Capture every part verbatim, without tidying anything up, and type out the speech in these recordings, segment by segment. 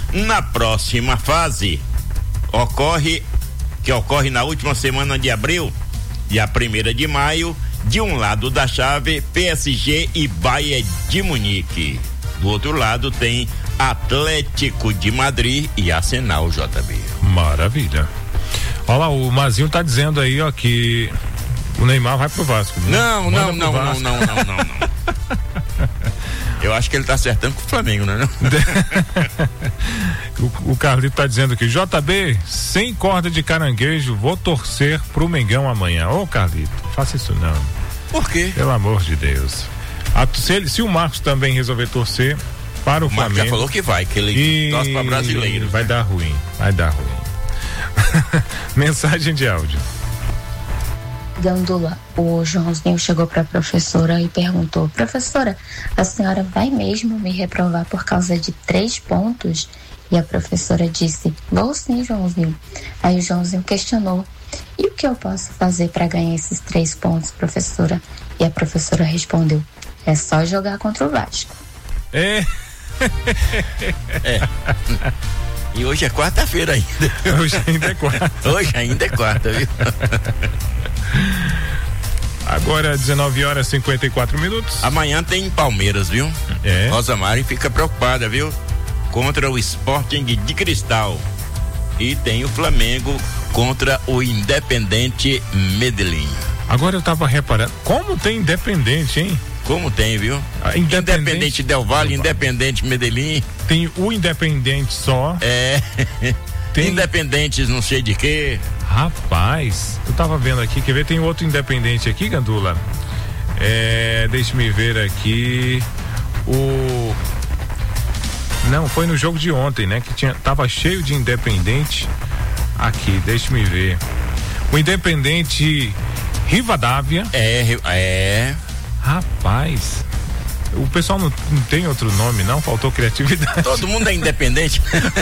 Na próxima fase, ocorre, que ocorre na última semana de abril, dia primeiro de maio, de um lado da chave, P S G e Bayern de Munique. Do outro lado tem Atlético de Madrid e Arsenal, J B. Maravilha. Olha lá, o Mazinho tá dizendo aí, ó, que o Neymar vai pro Vasco. Né? Não, não, não, não, não, não, não, não, não. Eu acho que ele tá acertando com o Flamengo, né? Não? o, o Carlito tá dizendo aqui, J B, sem corda de caranguejo, vou torcer pro Mengão amanhã. Ô, Carlito, faça isso não. Por quê? Pelo amor de Deus. A, se, ele, se o Marcos também resolver torcer para o, o Flamengo. Marcos já falou que vai, que ele e... torce pra brasileiro. Vai dar ruim, vai dar ruim. Mensagem de áudio. Gandula, o Joãozinho chegou para a professora e perguntou: professora, a senhora vai mesmo me reprovar por causa de três pontos? E a professora disse: vou sim, Joãozinho. Aí o Joãozinho questionou: e o que eu posso fazer para ganhar esses três pontos, professora? E a professora respondeu: é só jogar contra o Vasco. É. É. E hoje é quarta-feira ainda. Hoje ainda é quarta. Hoje ainda é quarta, viu? Agora dezenove horas e cinquenta e quatro minutos. Amanhã tem Palmeiras, viu? É. Rosa Mari fica preocupada, viu? Contra o Sporting de Cristal. E tem o Flamengo contra o Independente Medellín. Agora eu tava reparando, como tem Independente, hein? Como tem, viu? Independente, Independente Del Valle, Independente Medellín. Tem o Independente só. É. Tem... Independentes não sei de quê. Rapaz, eu tava vendo aqui, quer ver? Tem outro Independente aqui, Gandula. É, deixa-me ver aqui. O... Não, foi no jogo de ontem, né? Que tinha, tava cheio de Independente. Aqui, deixa-me ver. O Independente Rivadavia. É, é. Rapaz, o pessoal não, não tem outro nome, não? Faltou criatividade. Todo mundo é independente.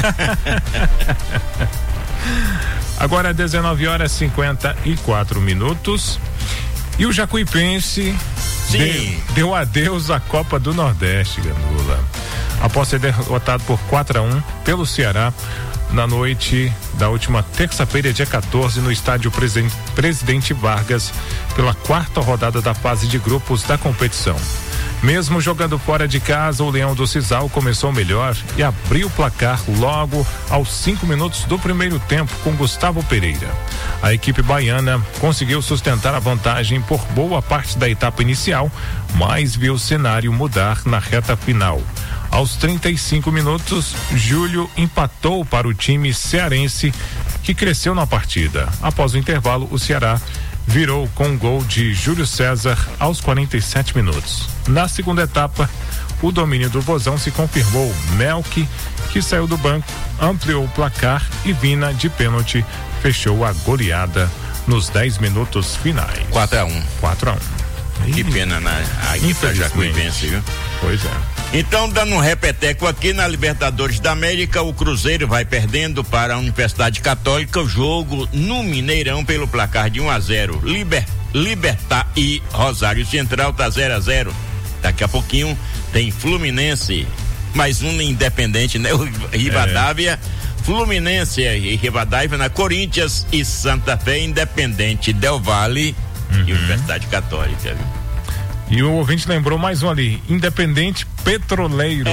Agora dezenove horas e cinquenta e quatro minutos. E o Jacuipense Sim. Deu, deu adeus à Copa do Nordeste, Gandula. Após ser derrotado por quatro a um pelo Ceará na noite da última terça-feira, dia quatorze, no estádio Presidente, Presidente Vargas, pela quarta rodada da fase de grupos da competição. Mesmo jogando fora de casa, o Leão do Cisal começou melhor e abriu o placar logo aos cinco minutos do primeiro tempo com Gustavo Pereira. A equipe baiana conseguiu sustentar a vantagem por boa parte da etapa inicial, mas viu o cenário mudar na reta final. Aos trinta e cinco minutos, Júlio empatou para o time cearense, que cresceu na partida. Após o intervalo, o Ceará virou com um gol de Júlio César aos quarenta e sete minutos. Na segunda etapa, o domínio do Vozão se confirmou. Melk, que saiu do banco, ampliou o placar e Vina, de pênalti, fechou a goleada nos dez minutos finais. quatro a um. quatro a um. Que pena na equipe Jacuipense, viu? Pois é. Então, dando um repeteco aqui na Libertadores da América, o Cruzeiro vai perdendo para a Universidade Católica o jogo no Mineirão pelo placar de um a zero. Liber, Libertad e Rosário Central tá zero a zero. Daqui a pouquinho tem Fluminense, mais um Independente, né? O Rivadavia, é. Fluminense e Rivadavia na Corinthians e Santa Fé, Independente Del Valle uhum. e Universidade Católica, viu? E o ouvinte lembrou mais um ali, Independente Petroleiro.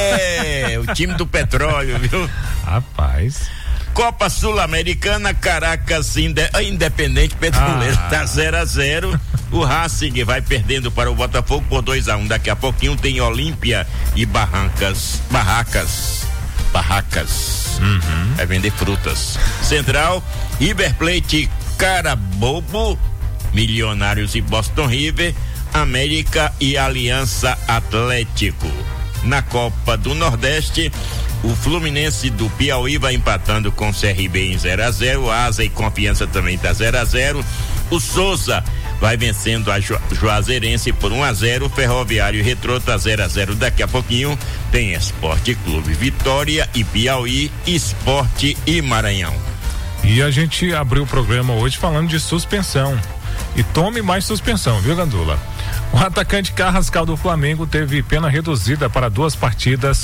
É, o time do petróleo, viu? Rapaz. Copa Sul-Americana, Caracas, Inde, Independente Petroleiro, ah. tá zero a zero. O Racing vai perdendo para o Botafogo por dois a um. Daqui a pouquinho tem Olímpia e Barrancas, Barracas, Barracas. Uhum. Vai vender frutas. Central, River Plate, Carabobo, Milionários e Boston River, América e Aliança Atlético. Na Copa do Nordeste, o Fluminense do Piauí vai empatando com o C R B em zero a zero. Asa e Confiança também tá zero a zero. O Souza vai vencendo a Ju- Juazeirense por um a zero. Ferroviário e Retrô tá zero a zero. Daqui a pouquinho tem Esporte Clube Vitória e Piauí, Esporte e Maranhão. E a gente abriu o programa hoje falando de suspensão. E tome mais suspensão, viu, Gandula? O atacante Carrascal do Flamengo teve pena reduzida para duas partidas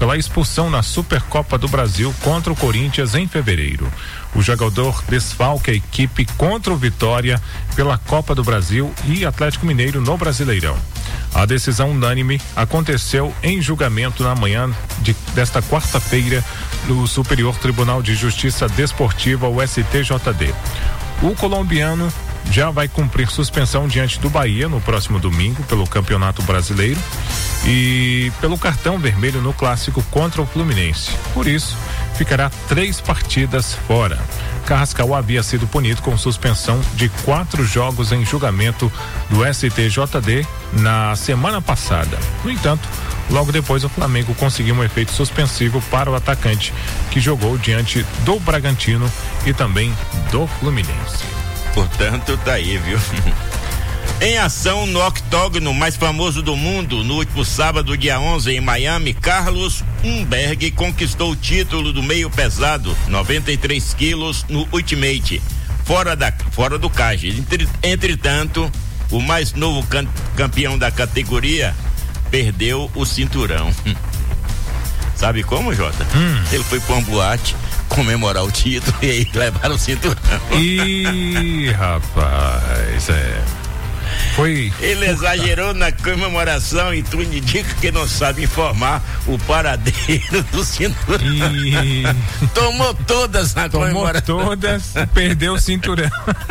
pela expulsão na Supercopa do Brasil contra o Corinthians em fevereiro. O jogador desfalca a equipe contra o Vitória pela Copa do Brasil e Atlético Mineiro no Brasileirão. A decisão unânime aconteceu em julgamento na manhã de, desta quarta-feira no Superior Tribunal de Justiça Desportiva, o S T J D. O colombiano já vai cumprir suspensão diante do Bahia no próximo domingo pelo Campeonato Brasileiro e pelo cartão vermelho no clássico contra o Fluminense. Por isso, ficará três partidas fora. Carrascal havia sido punido com suspensão de quatro jogos em julgamento do S T J D na semana passada. No entanto, logo depois o Flamengo conseguiu um efeito suspensivo para o atacante, que jogou diante do Bragantino e também do Fluminense. Portanto, tá aí, viu? Em ação no octógono mais famoso do mundo, no último sábado, dia onze, em Miami, Carlos Umberg conquistou o título do meio pesado, noventa e três quilos, no Ultimate, fora, da, fora do cage. Entre, entretanto, o mais novo can, campeão da categoria perdeu o cinturão. Sabe como, Jota? Hum. Ele foi pra uma boate comemorar o título e aí levaram o cinturão. Ih, rapaz, é... Foi. Ele exagerou na comemoração e tu indica que não sabe informar o paradeiro do cinturão. E... Tomou todas na Tomou comemoração. todas e perdeu o cinturão.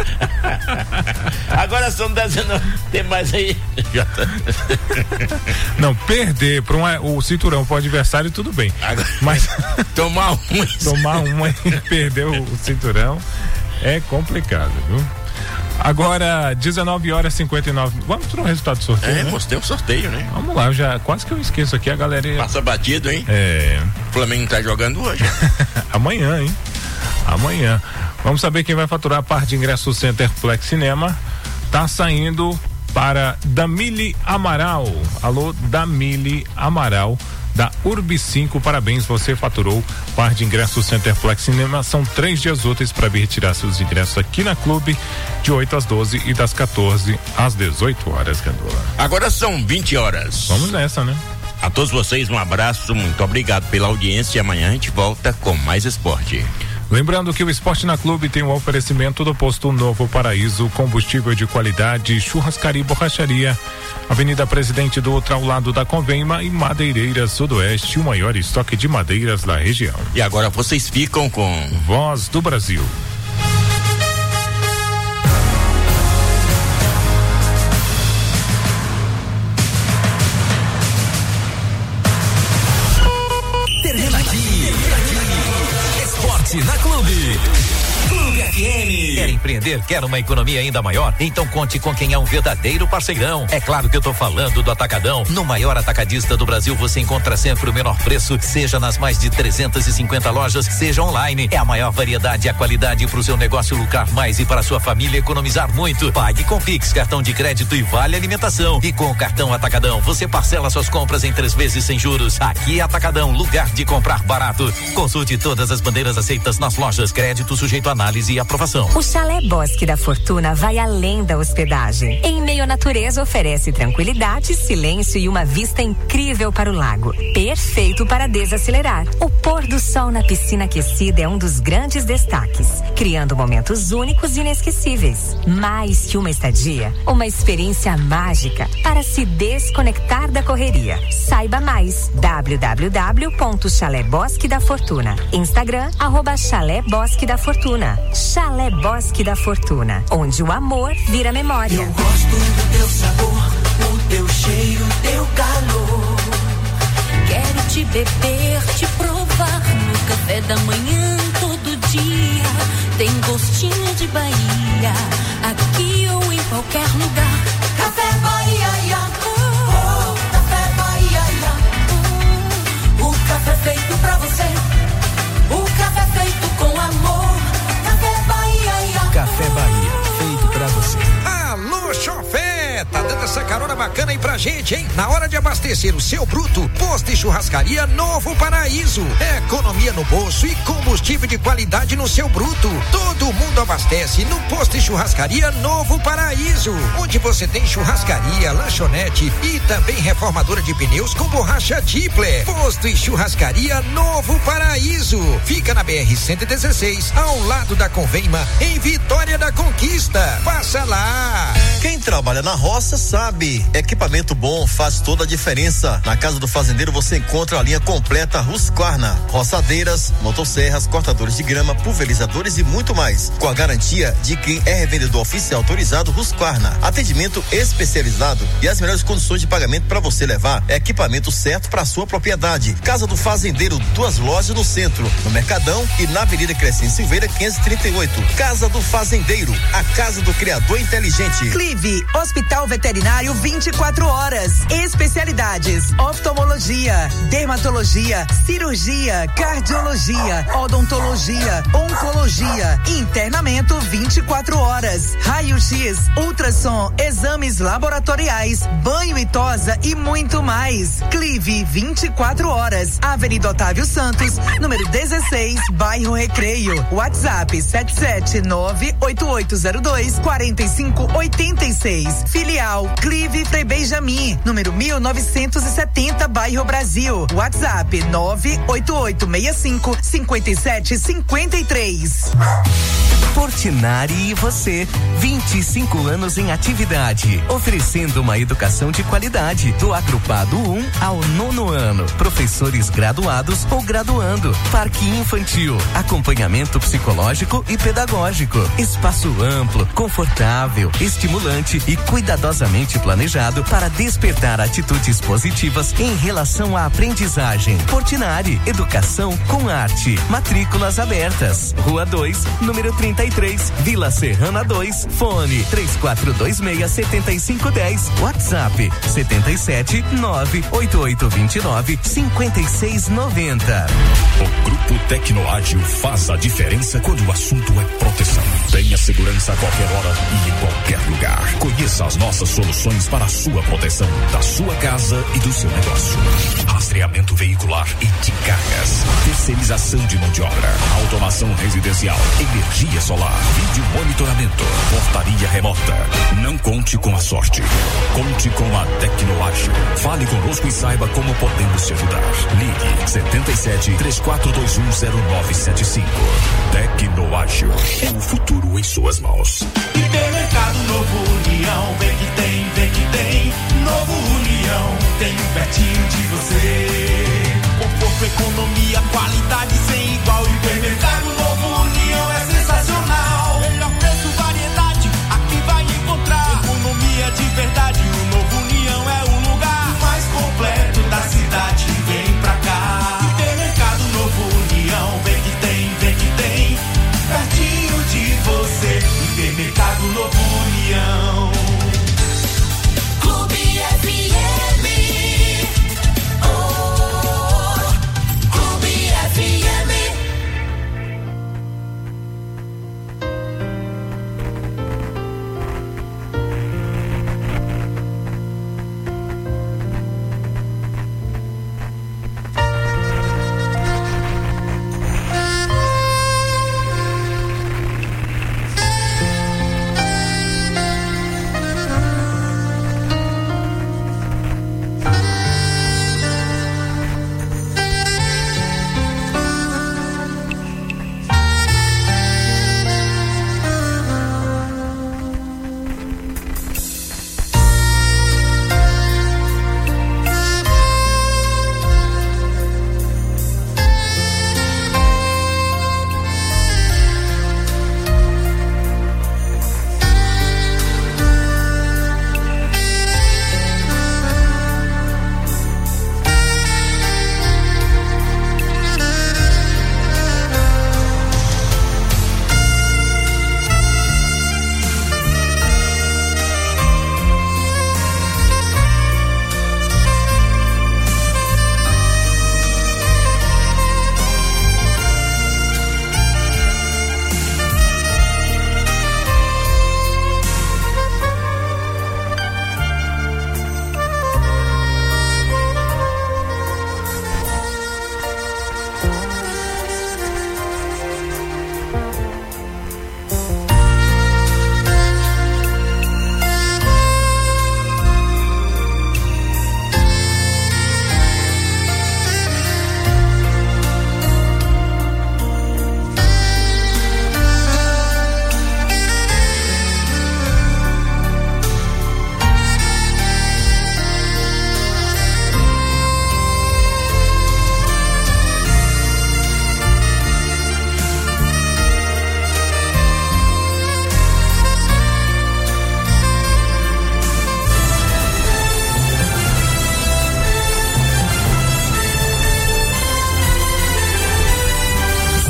Agora são dezenove. Tem mais aí, Jota. Não, perder para um, o cinturão pro adversário, tudo bem. Agora, mas tomar um. Tomar uma e perder o cinturão é complicado, viu? Agora, dezenove horas e cinquenta e nove. Vamos para o resultado do sorteio. É, né? mostrei um sorteio, né? Vamos lá, já quase que eu esqueço aqui, a galera. Ia... Passa batido, hein? É. O Flamengo tá jogando hoje. Amanhã, hein? Amanhã. Vamos saber quem vai faturar a parte de ingresso do Centerplex Cinema. Tá saindo para Damile Amaral. Alô, Damile Amaral. Da Urbi cinco, parabéns, você faturou par de ingressos Centerplex Cinema. São três dias úteis para vir retirar seus ingressos aqui na Clube, de oito às doze e das quatorze às dezoito horas, Gandula. Agora são vinte horas. Vamos nessa, né? A todos vocês um abraço, muito obrigado pela audiência. Amanhã a gente volta com mais esporte. Lembrando que o Esporte na Clube tem um oferecimento do posto Novo Paraíso, combustível de qualidade, churrascaria e borracharia, Avenida Presidente Dutra, ao lado da Convema, e Madeireiras Sudoeste, o maior estoque de madeiras da região. E agora vocês ficam com Voz do Brasil. Termina aqui. Esporte na Clube. Clube F M. Quer empreender? Quer uma economia ainda maior? Então conte com quem é um verdadeiro parceirão. É claro que eu tô falando do Atacadão. No maior atacadista do Brasil, você encontra sempre o menor preço, seja nas mais de trezentas e cinquenta lojas, seja online. É a maior variedade e a qualidade para o seu negócio lucrar mais e para a sua família economizar muito. Pague com Pix, cartão de crédito e vale alimentação. E com o cartão Atacadão, você parcela suas compras em três vezes sem juros. Aqui é Atacadão, lugar de comprar barato. Consulte todas as bandeiras aceitas nas lojas. Crédito sujeito a análise e aprovação. O Chalé Bosque da Fortuna vai além da hospedagem. Em meio à natureza, oferece tranquilidade, silêncio e uma vista incrível para o lago. Perfeito para desacelerar. O pôr do sol na piscina aquecida é um dos grandes destaques, criando momentos únicos e inesquecíveis. Mais que uma estadia, uma experiência mágica para se desconectar da correria. Saiba mais. w w w ponto chalé bosque da fortuna. Instagram, arroba Chalé Bosque da Fortuna. Chalé Bosque da Fortuna, onde o amor vira memória. Eu gosto do teu sabor, o teu cheiro, o teu calor. Quero te beber, te provar no café da manhã todo dia. Tem gostinho de Bahia, aqui ou em qualquer lugar. Café Bahia, oh, Café Bahia, oh, o café feito pra você, o café feito com amor. Café Bahia, Café Bahia, feito pra você. Alô, chofé, tá dando essa carona bacana aí pra gente, hein? Na hora de abastecer o seu bruto, Posto e Churrascaria Novo Paraíso. Economia no bolso e combustível de qualidade no seu bruto. Todo mundo abastece no Posto e Churrascaria Novo Paraíso, onde você tem churrascaria, lanchonete e também reformadora de pneus com borracha Tipler. Posto e Churrascaria Novo Paraíso. Fica na B R cento e dezesseis, ao lado da Convema, em Vitória da Conquista. Passa lá. Quem trabalha na roça sabe, equipamento bom faz toda a diferença. Na Casa do Fazendeiro você encontra a linha completa Husqvarna, roçadeiras, motosserras, cortadores de grama, pulverizadores e muito mais, com a garantia de quem é revendedor oficial autorizado Husqvarna. Atendimento especializado e as melhores condições de pagamento para você levar equipamento certo para sua propriedade. Casa do Fazendeiro, duas lojas no centro, no Mercadão e na Avenida Crescente Silveira quinhentos e trinta e oito. Casa do Fazendeiro, a casa do criador inteligente. Clive, Hospital Veterinário vinte e quatro horas. Especialidades: oftalmologia, dermatologia, cirurgia, cardiologia, odontologia, oncologia, internamento vinte e quatro horas, raio-x, ultrassom, exames laboratoriais, banho e tosa e muito mais. Clive vinte e quatro horas. Avenida Otávio Santos, número dezesseis, bairro Recreio. WhatsApp sete sete nove oito oito zero dois quatro cinco oito seis. Filial Clive Frei Benjamin, número mil novecentos e setenta, bairro Brasil. WhatsApp nove oito oito seis cinco cinco sete cinco três. Portinari e você, vinte e cinco anos em atividade, oferecendo uma educação de qualidade, do agrupado um ao nono ano, professores graduados ou graduando, parque infantil, acompanhamento psicológico e pedagógico, espaço amplo, confortável, estimulante e cuidadosamente planejado para despertar atitudes positivas em relação à aprendizagem. Portinari, educação com arte, matrículas abertas, Rua dois, número trinta e três, Vila Serrana dois, fone três quatro dois seis sete cinco um zero, WhatsApp setenta e sete nove oito oito dois nove cinco seis nove zero. O Grupo Tecnoágil faz a diferença quando o assunto é proteção. Tenha segurança a qualquer hora e em qualquer lugar. Conheça as nossas soluções para a sua proteção, da sua casa e do seu negócio. Rastreamento veicular e de cargas, terceirização de mão de obra, automação residencial, energia solar, vídeo monitoramento, portaria remota. Não conte com a sorte, conte com a Tecnoágil. Fale conosco e saiba como podemos te ajudar. Ligue setenta e sete, três quatro dois um zero nove sete cinco. Tecnoágil, é o futuro em suas mãos. Hipermercado Novo União, vem que tem, vem que tem. Novo União, tem um pertinho de você. Conforto, economia, qualidade sem igual. Hipermercado Novo União é sensacional. Melhor preço, variedade, aqui vai encontrar. Economia de verdade, o Novo União é o lugar mais completo da cidade. Vem pra cá. Hipermercado Novo União, vem que tem, vem que tem. Pertinho de você. Hipermercado Novo União. Clube F M. Oh, Clube F M.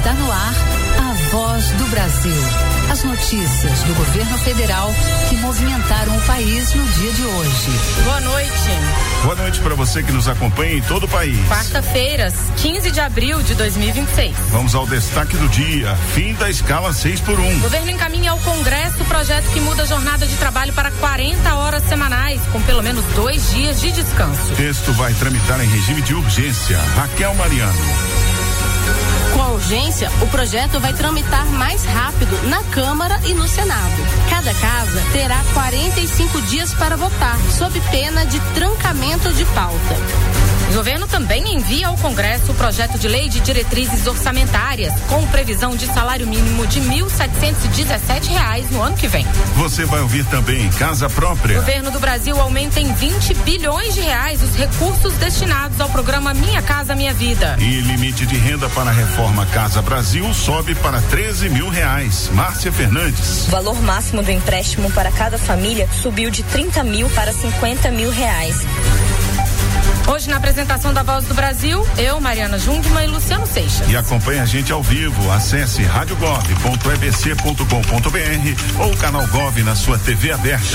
Está no ar a Voz do Brasil. As notícias do governo federal que movimentaram o país no dia de hoje. Boa noite. Boa noite para você que nos acompanha em todo o país. Quarta-feira, quinze de abril de dois mil e vinte e seis. Vamos ao destaque do dia. Fim da escala seis por um. O governo encaminha ao Congresso o projeto que muda a jornada de trabalho para quarenta horas semanais, com pelo menos dois dias de descanso. O texto vai tramitar em regime de urgência. Raquel Mariano. Com a urgência, o projeto vai tramitar mais rápido na Câmara e no Senado. Cada casa terá quarenta e cinco dias para votar, sob pena de trancamento de pauta. O governo também envia ao Congresso o projeto de lei de diretrizes orçamentárias, com previsão de salário mínimo de mil setecentos e dezessete reais no ano que vem. Você vai ouvir também Casa Própria. O governo do Brasil aumenta em vinte bilhões de reais os recursos destinados ao programa Minha Casa Minha Vida. E limite de renda para a reforma Casa Brasil sobe para treze mil reais. Márcia Fernandes. O valor máximo do empréstimo para cada família subiu de trinta mil para cinquenta mil reais. Hoje, na apresentação da Voz do Brasil, eu, Mariana Jungmann e Luciano Seixas. E acompanhe a gente ao vivo. Acesse rádio gov ponto e b c ponto com ponto b r ou o canal Gov na sua T V aberta.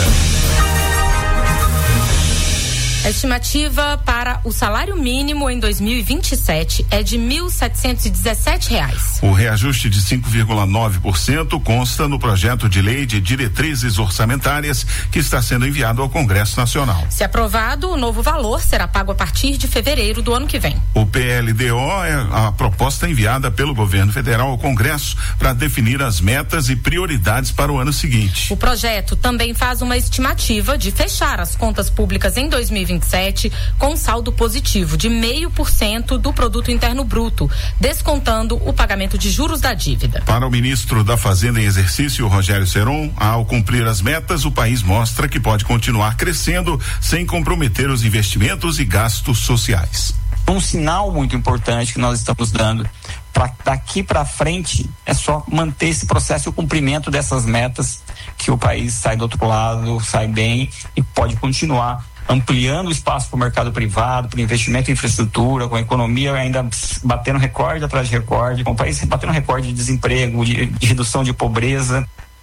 A estimativa para o salário mínimo em dois mil e vinte e sete é de mil setecentos e dezessete reais. O reajuste de cinco vírgula nove por cento consta no projeto de lei de diretrizes orçamentárias que está sendo enviado ao Congresso Nacional. Se aprovado, o novo valor será pago a partir de fevereiro do ano que vem. O P L D O é a proposta enviada pelo governo federal ao Congresso para definir as metas e prioridades para o ano seguinte. O projeto também faz uma estimativa de fechar as contas públicas em dois mil e vinte e sete com saldo positivo de zero vírgula cinco por cento do produto interno bruto, descontando o pagamento de juros da dívida. Para o ministro da Fazenda em exercício, Rogério Seron, ao cumprir as metas, o país mostra que pode continuar crescendo sem comprometer os investimentos e gastos sociais. Um sinal muito importante que nós estamos dando para daqui para frente é só manter esse processo e o cumprimento dessas metas, que o país sai do outro lado, sai bem e pode continuar ampliando o espaço para o mercado privado, para investimento em infraestrutura, com a economia ainda batendo recorde atrás de recorde, com o país batendo recorde de desemprego, de, de redução de pobreza.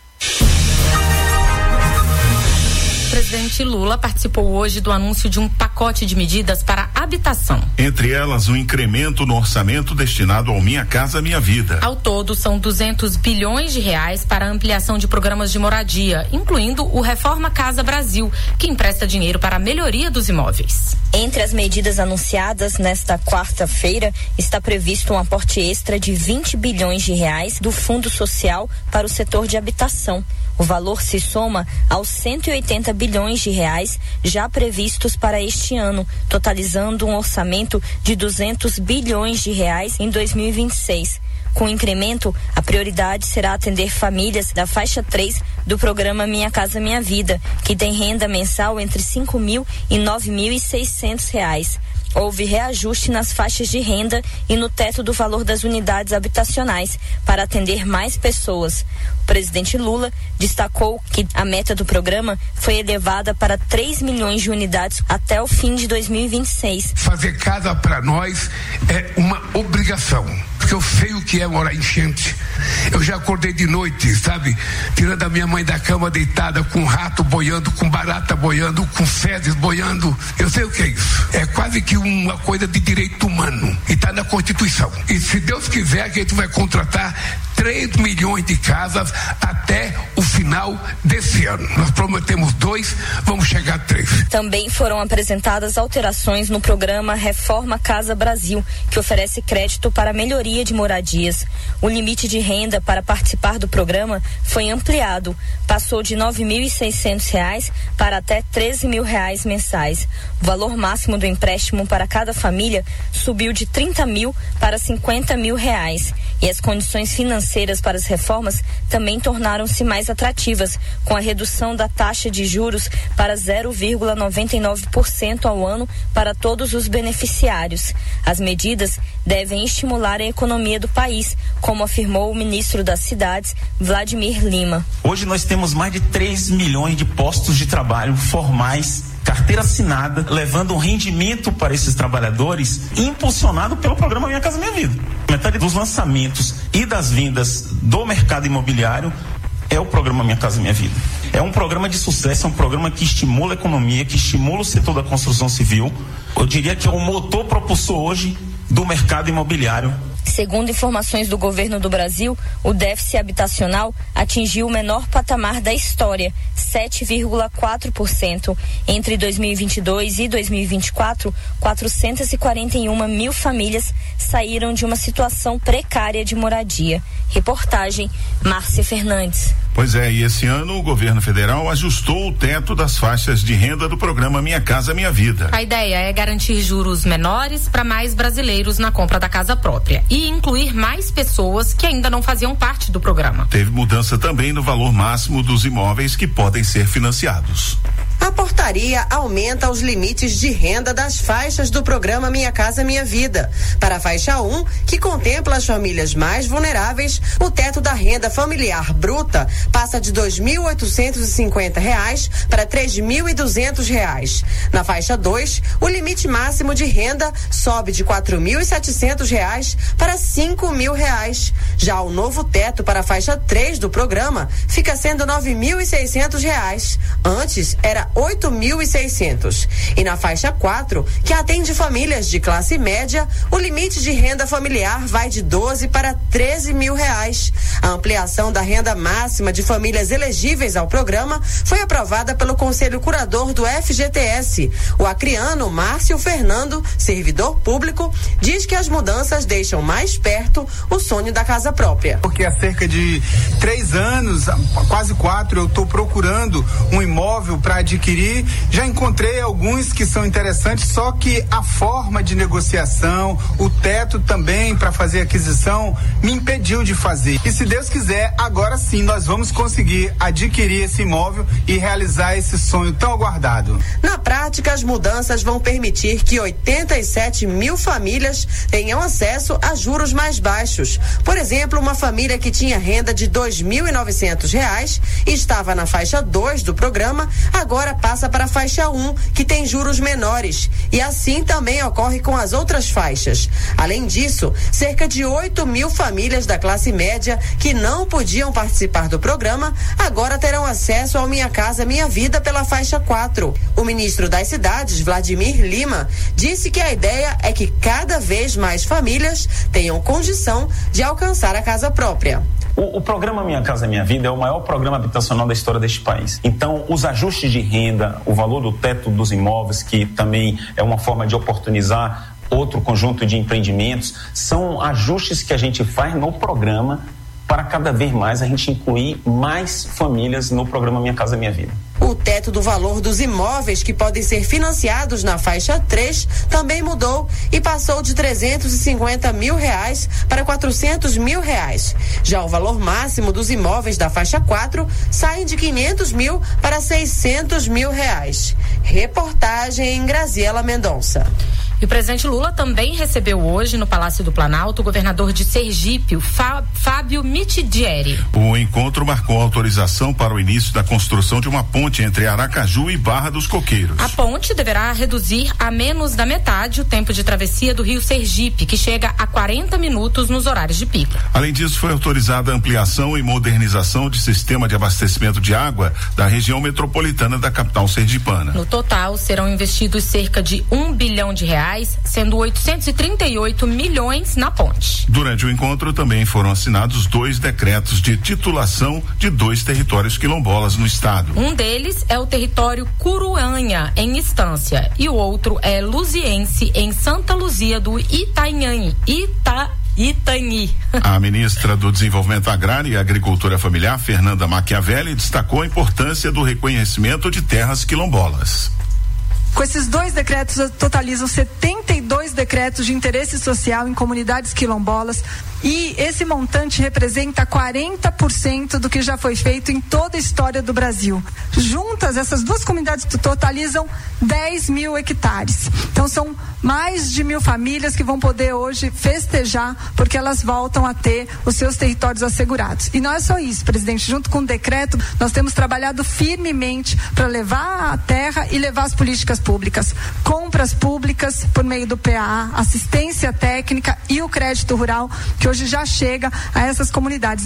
O presidente Lula participou hoje do anúncio de um pacote de medidas para habitação. Entre elas, um incremento no orçamento destinado ao Minha Casa Minha Vida. Ao todo, são duzentos bilhões de reais para a ampliação de programas de moradia, incluindo o Reforma Casa Brasil, que empresta dinheiro para a melhoria dos imóveis. Entre as medidas anunciadas nesta quarta-feira, está previsto um aporte extra de vinte bilhões de reais do Fundo Social para o setor de habitação. O valor se soma aos cento e oitenta bilhões de reais já previstos para este ano, totalizando um orçamento de duzentos bilhões de reais em dois mil e vinte e seis. Com o incremento, a prioridade será atender famílias da faixa três do programa Minha Casa Minha Vida, que tem renda mensal entre cinco mil e nove mil e seiscentos reais. Houve reajuste nas faixas de renda e no teto do valor das unidades habitacionais para atender mais pessoas. O presidente Lula destacou que a meta do programa foi elevada para três milhões de unidades até o fim de dois mil e vinte e seis. Fazer casa para nós é uma obrigação, porque eu sei o que é morar enchente. Eu já acordei de noite, sabe? Tirando a minha mãe da cama deitada, com rato boiando, com barata boiando, com fezes boiando. Eu sei o que é isso. É quase que uma coisa de direito humano. E está na Constituição. E se Deus quiser, a gente vai contratar três milhões de casas até o final desse ano. Nós prometemos dois, vamos chegar a três. Também foram apresentadas alterações no programa Reforma Casa Brasil, que oferece crédito para melhoria de moradias. O limite de renda para participar do programa foi ampliado, passou de nove mil e seiscentos reais para até treze mil reais mensais. O valor máximo do empréstimo para cada família subiu de trinta mil para cinquenta mil reais. E as condições financeiras para as reformas também tornaram-se mais atrativas, com a redução da taxa de juros para zero vírgula noventa e nove por cento ao ano para todos os beneficiários. As medidas devem estimular a economia do país, como afirmou o ministro das Cidades, Vladimir Lima. Hoje nós temos mais de três milhões de postos de trabalho formais, carteira assinada, levando um rendimento para esses trabalhadores, impulsionado pelo programa Minha Casa Minha Vida. Metade dos lançamentos e das vendas do mercado imobiliário é o programa Minha Casa Minha Vida. É um programa de sucesso, é um programa que estimula a economia, que estimula o setor da construção civil. Eu diria que é o motor propulsor hoje do mercado imobiliário. Segundo informações do governo do Brasil, o déficit habitacional atingiu o menor patamar da história, sete vírgula quatro por cento. Entre dois mil e vinte e dois e dois mil e vinte e quatro, quatrocentas e quarenta e uma mil famílias saíram de uma situação precária de moradia. Reportagem, Márcia Fernandes. Pois é, e esse ano o governo federal ajustou o teto das faixas de renda do programa Minha Casa Minha Vida. A ideia é garantir juros menores para mais brasileiros na compra da casa própria e incluir mais pessoas que ainda não faziam parte do programa. Teve mudança também no valor máximo dos imóveis que podem ser financiados. A portaria aumenta os limites de renda das faixas do programa Minha Casa Minha Vida. Para a faixa um, que contempla as famílias mais vulneráveis, o teto da renda familiar bruta passa de dois mil oitocentos e cinquenta reais para três mil e duzentos reais. Na faixa dois, o limite máximo de renda sobe de quatro mil e setecentos reais para cinco mil reais. Já o novo teto para a faixa três do programa fica sendo nove mil e seiscentos reais. Antes era oito mil e seiscentos. E na faixa quatro, que atende famílias de classe média, o limite de renda familiar vai de doze para treze mil reais. A ampliação da renda máxima de famílias elegíveis ao programa foi aprovada pelo Conselho Curador do F G T S. O acriano Márcio Fernando, servidor público, diz que as mudanças deixam mais perto o sonho da casa própria. Porque há cerca de três anos, quase quatro, eu estou procurando um imóvel para adquirir. Já encontrei alguns que são interessantes, só que a forma de negociação, o teto também para fazer aquisição me impediu de fazer. E se Deus quiser, agora sim nós vamos conseguir adquirir esse imóvel e realizar esse sonho tão aguardado. Na prática, as mudanças vão permitir que oitenta e sete mil famílias tenham acesso a juros mais baixos. Por exemplo, uma família que tinha renda de dois mil e novecentos reais e estava na faixa dois do programa, agora passa para a faixa um, que tem juros menores. E assim também ocorre com as outras faixas. Além disso, cerca de oito mil famílias da classe média que não podiam participar do programa, agora terão acesso ao Minha Casa Minha Vida pela faixa quatro. O ministro das Cidades, Vladimir Lima, disse que a ideia é que cada vez mais famílias tenham condição de alcançar a casa própria. O, o programa Minha Casa Minha Vida é o maior programa habitacional da história deste país. Então, os ajustes de renda, o valor do teto dos imóveis, que também é uma forma de oportunizar outro conjunto de empreendimentos, são ajustes que a gente faz no programa para cada vez mais a gente incluir mais famílias no programa Minha Casa Minha Vida. O teto do valor dos imóveis que podem ser financiados na faixa três também mudou e passou de trezentos e cinquenta mil reais para quatrocentos mil reais. Já o valor máximo dos imóveis da faixa quatro sai de quinhentos mil para seiscentos mil reais. Reportagem em Graziela Mendonça. E o presidente Lula também recebeu hoje no Palácio do Planalto o governador de Sergipe, o Fá, Fábio Mitidieri. O encontro marcou autorização para o início da construção de uma ponte entre Aracaju e Barra dos Coqueiros. A ponte deverá reduzir a menos da metade o tempo de travessia do Rio Sergipe, que chega a quarenta minutos nos horários de pico. Além disso, foi autorizada a ampliação e modernização de sistema de abastecimento de água da região metropolitana da capital sergipana. No total, serão investidos cerca de um bilhão de reais, sendo oitocentos e trinta e oito milhões na ponte. Durante o encontro também foram assinados dois decretos de titulação de dois territórios quilombolas no estado. Um deles é o território Curuanha, em Estância, e o outro é Luziense, em Santa Luzia do Itanhaém. Ita Itanhi. A ministra do Desenvolvimento Agrário e Agricultura Familiar, Fernanda Machiavelli, destacou a importância do reconhecimento de terras quilombolas. Com esses dois decretos, totalizam setenta e dois decretos de interesse social em comunidades quilombolas, e esse montante representa quarenta por cento do que já foi feito em toda a história do Brasil. Juntas, essas duas comunidades totalizam dez mil hectares. Então, são mais de mil famílias que vão poder hoje festejar, porque elas voltam a ter os seus territórios assegurados. E não é só isso, presidente. Junto com o decreto, nós temos trabalhado firmemente para levar a terra e levar as políticas públicas. Compra compras públicas por meio do P A A, assistência técnica e o crédito rural, que hoje já chega a essas comunidades.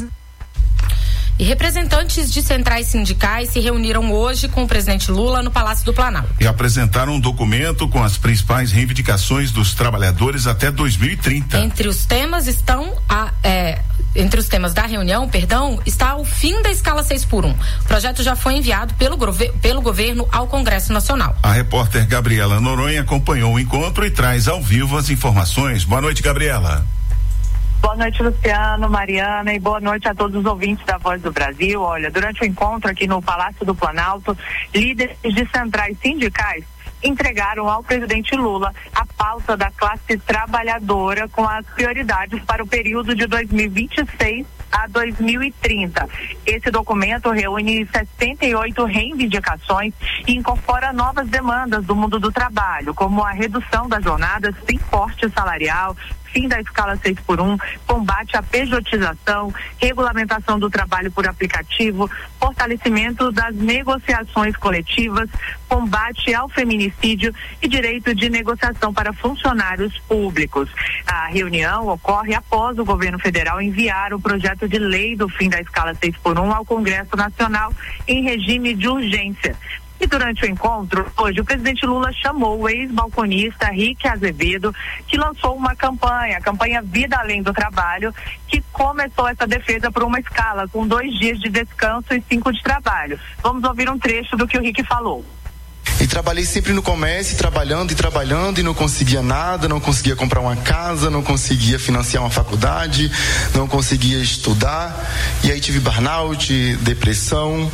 E representantes de centrais sindicais se reuniram hoje com o presidente Lula no Palácio do Planalto. E apresentaram um documento com as principais reivindicações dos trabalhadores até dois mil e trinta. Entre os temas estão a, é, entre os temas da reunião, perdão, está o fim da escala seis por um. O projeto já foi enviado pelo, pelo governo ao Congresso Nacional. A repórter Gabriela Noronha acompanhou o encontro e traz ao vivo as informações. Boa noite, Gabriela. Boa noite, Luciano, Mariana, e boa noite a todos os ouvintes da Voz do Brasil. Olha, durante o encontro aqui no Palácio do Planalto, líderes de centrais sindicais entregaram ao presidente Lula a pauta da classe trabalhadora com as prioridades para o período de dois mil e vinte e seis a dois mil e trinta. Esse documento reúne sessenta e oito reivindicações e incorpora novas demandas do mundo do trabalho, como a redução das jornadas sem corte salarial, fim da escala seis por um, combate à pejotização, regulamentação do trabalho por aplicativo, fortalecimento das negociações coletivas, combate ao feminicídio e direito de negociação para funcionários públicos. A reunião ocorre após o governo federal enviar o projeto de lei do fim da escala seis por um ao Congresso Nacional em regime de urgência. E durante o encontro, hoje, o presidente Lula chamou o ex-balconista Rick Azevedo, que lançou uma campanha, a campanha Vida Além do Trabalho, que começou essa defesa por uma escala, com dois dias de descanso e cinco de trabalho. Vamos ouvir um trecho do que o Rick falou. E trabalhei sempre no comércio, trabalhando e trabalhando e não conseguia nada, não conseguia comprar uma casa, não conseguia financiar uma faculdade, não conseguia estudar. E aí tive burnout, depressão.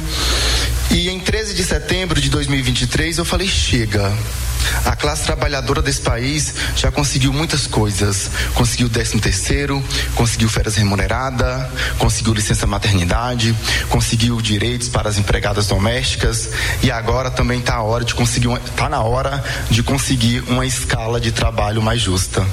E em treze de setembro de dois mil e vinte e três eu falei, chega. A classe trabalhadora desse país já conseguiu muitas coisas. Conseguiu décimo terceiro, conseguiu férias remunerada, conseguiu licença maternidade, conseguiu direitos para as empregadas domésticas e agora também está a hora de conseguir uma, tá na hora de conseguir uma escala de trabalho mais justa.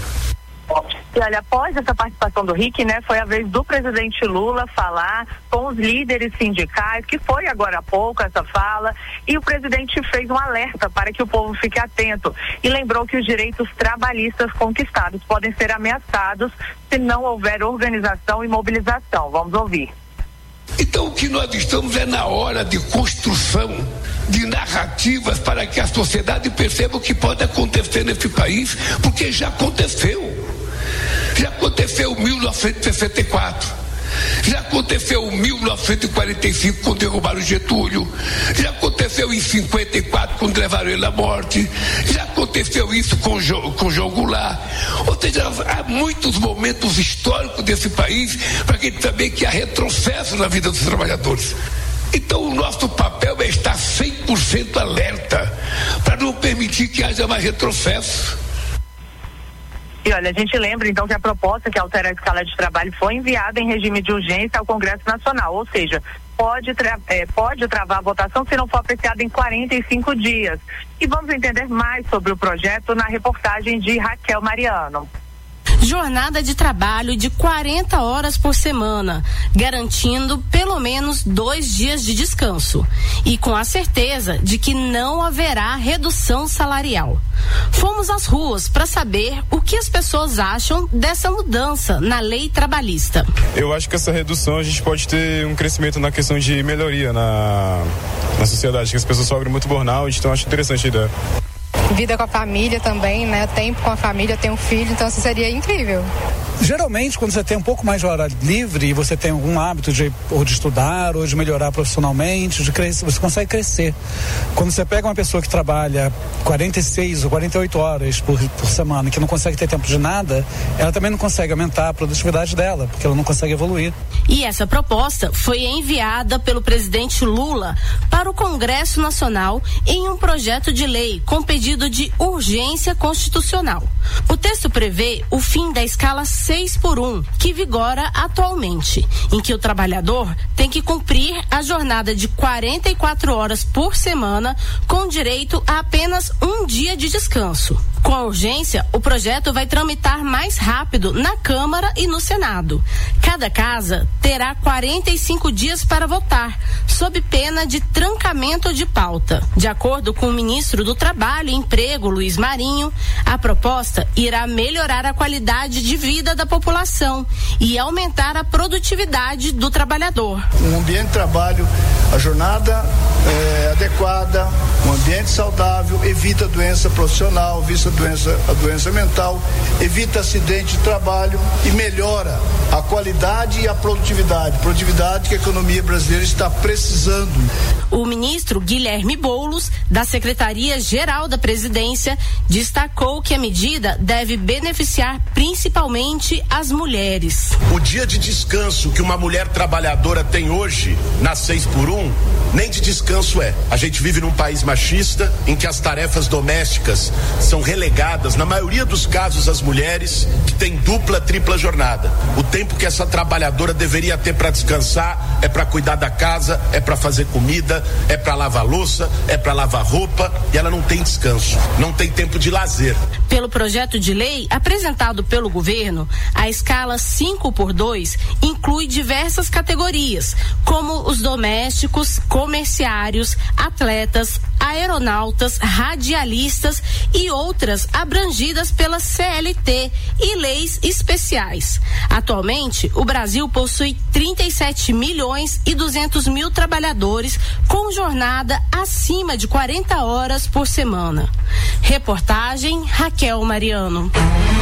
E olha, após essa participação do Rick, né, foi a vez do presidente Lula falar com os líderes sindicais, que foi agora há pouco essa fala, e o presidente fez um alerta para que o povo fique atento e lembrou que os direitos trabalhistas conquistados podem ser ameaçados se não houver organização e mobilização. Vamos ouvir. Então o que nós estamos é na hora de construção de narrativas para que a sociedade perceba o que pode acontecer nesse país, porque já aconteceu. Já aconteceu em mil novecentos e sessenta e quatro, já aconteceu em mil novecentos e quarenta e cinco quando derrubaram Getúlio, já aconteceu em cinquenta e quatro quando levaram ele à morte, já aconteceu isso com, jo, com João Goulart. Ou seja, há muitos momentos históricos desse país para a gente saber que há retrocesso na vida dos trabalhadores. Então o nosso papel é estar cem por cento alerta para não permitir que haja mais retrocesso. E olha, a gente lembra então que a proposta que altera a escala de trabalho foi enviada em regime de urgência ao Congresso Nacional, ou seja, pode, tra- é, pode travar a votação se não for apreciada em quarenta e cinco dias. E vamos entender mais sobre o projeto na reportagem de Raquel Mariano. Jornada de trabalho de quarenta horas por semana, garantindo pelo menos dois dias de descanso e com a certeza de que não haverá redução salarial. Fomos às ruas para saber o que as pessoas acham dessa mudança na lei trabalhista. Eu acho que essa redução a gente pode ter um crescimento na questão de melhoria na, na sociedade, que as pessoas sofrem muito burnout, então acho interessante a ideia. Vida com a família também, né? Tempo com a família, tem um filho, então isso seria incrível. Geralmente, quando você tem um pouco mais de hora livre e você tem algum hábito de, ou de estudar, ou de melhorar profissionalmente, de crescer, você consegue crescer. Quando você pega uma pessoa que trabalha quarenta e seis ou quarenta e oito horas por, por semana, que não consegue ter tempo de nada, ela também não consegue aumentar a produtividade dela, porque ela não consegue evoluir. E essa proposta foi enviada pelo presidente Lula para o Congresso Nacional em um projeto de lei com pedido de urgência constitucional. O texto prevê o fim da escala seis por um, que vigora atualmente, em que o trabalhador tem que cumprir a jornada de quarenta e quatro horas por semana, com direito a apenas um dia de descanso. Com a urgência, o projeto vai tramitar mais rápido na Câmara e no Senado. Cada casa terá quarenta e cinco dias para votar, sob pena de trancamento de pauta. De acordo com o ministro do Trabalho e Emprego, Luiz Marinho, a proposta irá melhorar a qualidade de vida da população e aumentar a produtividade do trabalhador. Um ambiente de trabalho, a jornada é, adequada, um ambiente saudável, evita doença profissional, evita doença, a doença mental, evita acidente de trabalho e melhora a qualidade e a produtividade, produtividade que a economia brasileira está precisando. O ministro Guilherme Boulos, da Secretaria-Geral da Presidência, destacou que a medida deve beneficiar principalmente as mulheres. O dia de descanso que uma mulher trabalhadora tem hoje, na seis por um, nem de descanso é. A gente vive num país machista, em que as tarefas domésticas são relegadas, na maioria dos casos, às mulheres, que têm dupla, tripla jornada. O tempo que essa trabalhadora deveria ter para descansar é para cuidar da casa, é para fazer comida, é para lavar louça, é para lavar roupa, e ela não tem descanso, não tem tempo de lazer. Pelo projeto de lei apresentado pelo governo, a escala cinco por dois inclui diversas categorias, como os domésticos, comerciários, atletas, aeronautas, radialistas e outras abrangidas pela C L T e leis especiais. Atualmente, o Brasil possui trinta e sete milhões e duzentos mil trabalhadores com jornada acima de quarenta horas por semana. Reportagem Raquel Mariano.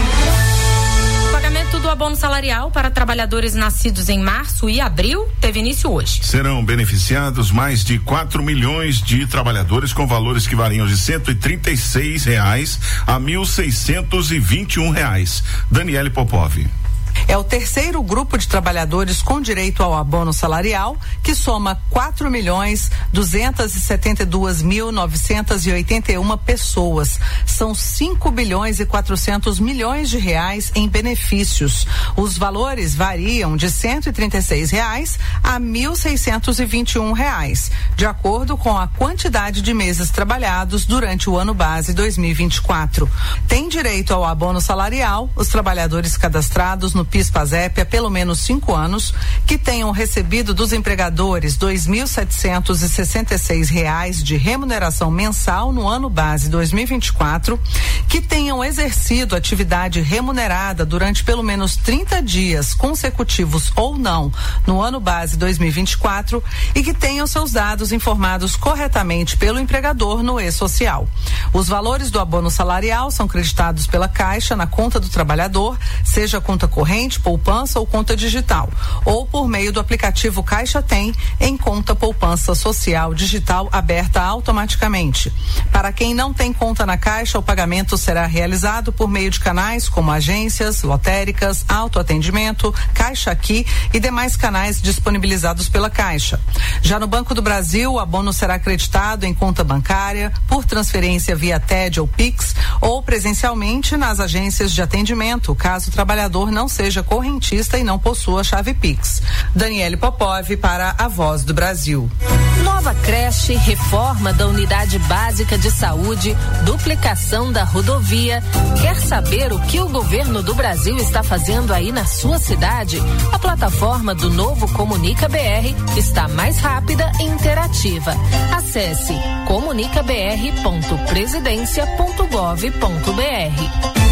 O pagamento do abono salarial para trabalhadores nascidos em março e abril teve início hoje. Serão beneficiados mais de quatro milhões de trabalhadores com valores que variam de cento e trinta e seis reais a mil seiscentos e vinte e um reais. Daniele Popov. É o terceiro grupo de trabalhadores com direito ao abono salarial, que soma quatro milhões duzentos e setenta e dois mil novecentos e oitenta e uma pessoas. São cinco bilhões e quatrocentos milhões de reais em benefícios. Os valores variam de cento e trinta e seis reais a mil seiscentos e vinte e um reais, de acordo com a quantidade de meses trabalhados durante o ano base dois mil e vinte e quatro. Tem direito ao abono salarial os trabalhadores cadastrados no PIS/PASEP há pelo menos cinco anos, que tenham recebido dos empregadores dois mil setecentos e sessenta e seis reais de remuneração mensal no ano base dois mil e vinte e quatro, que tenham exercido atividade remunerada durante pelo menos trinta dias consecutivos ou não no ano base dois mil e vinte e quatro e que tenham seus dados informados corretamente pelo empregador no e-social. Os valores do abono salarial são creditados pela Caixa na conta do trabalhador, seja conta corrente, poupança ou conta digital, ou por meio do aplicativo Caixa Tem em conta poupança social digital aberta automaticamente. Para quem não tem conta na Caixa, o pagamento será realizado por meio de canais como agências, lotéricas, autoatendimento, Caixa Aqui e demais canais disponibilizados pela Caixa. Já no Banco do Brasil, o abono será acreditado em conta bancária, por transferência via T E D ou Pix, ou presencialmente nas agências de atendimento, caso o trabalhador não seja seja correntista e não possua chave Pix. Daniele Popov para a Voz do Brasil. Nova creche, reforma da unidade básica de saúde, duplicação da rodovia. Quer saber o que o governo do Brasil está fazendo aí na sua cidade? A plataforma do Novo Comunica B R está mais rápida e interativa. Acesse comunica b r ponto presidencia ponto gov ponto b r.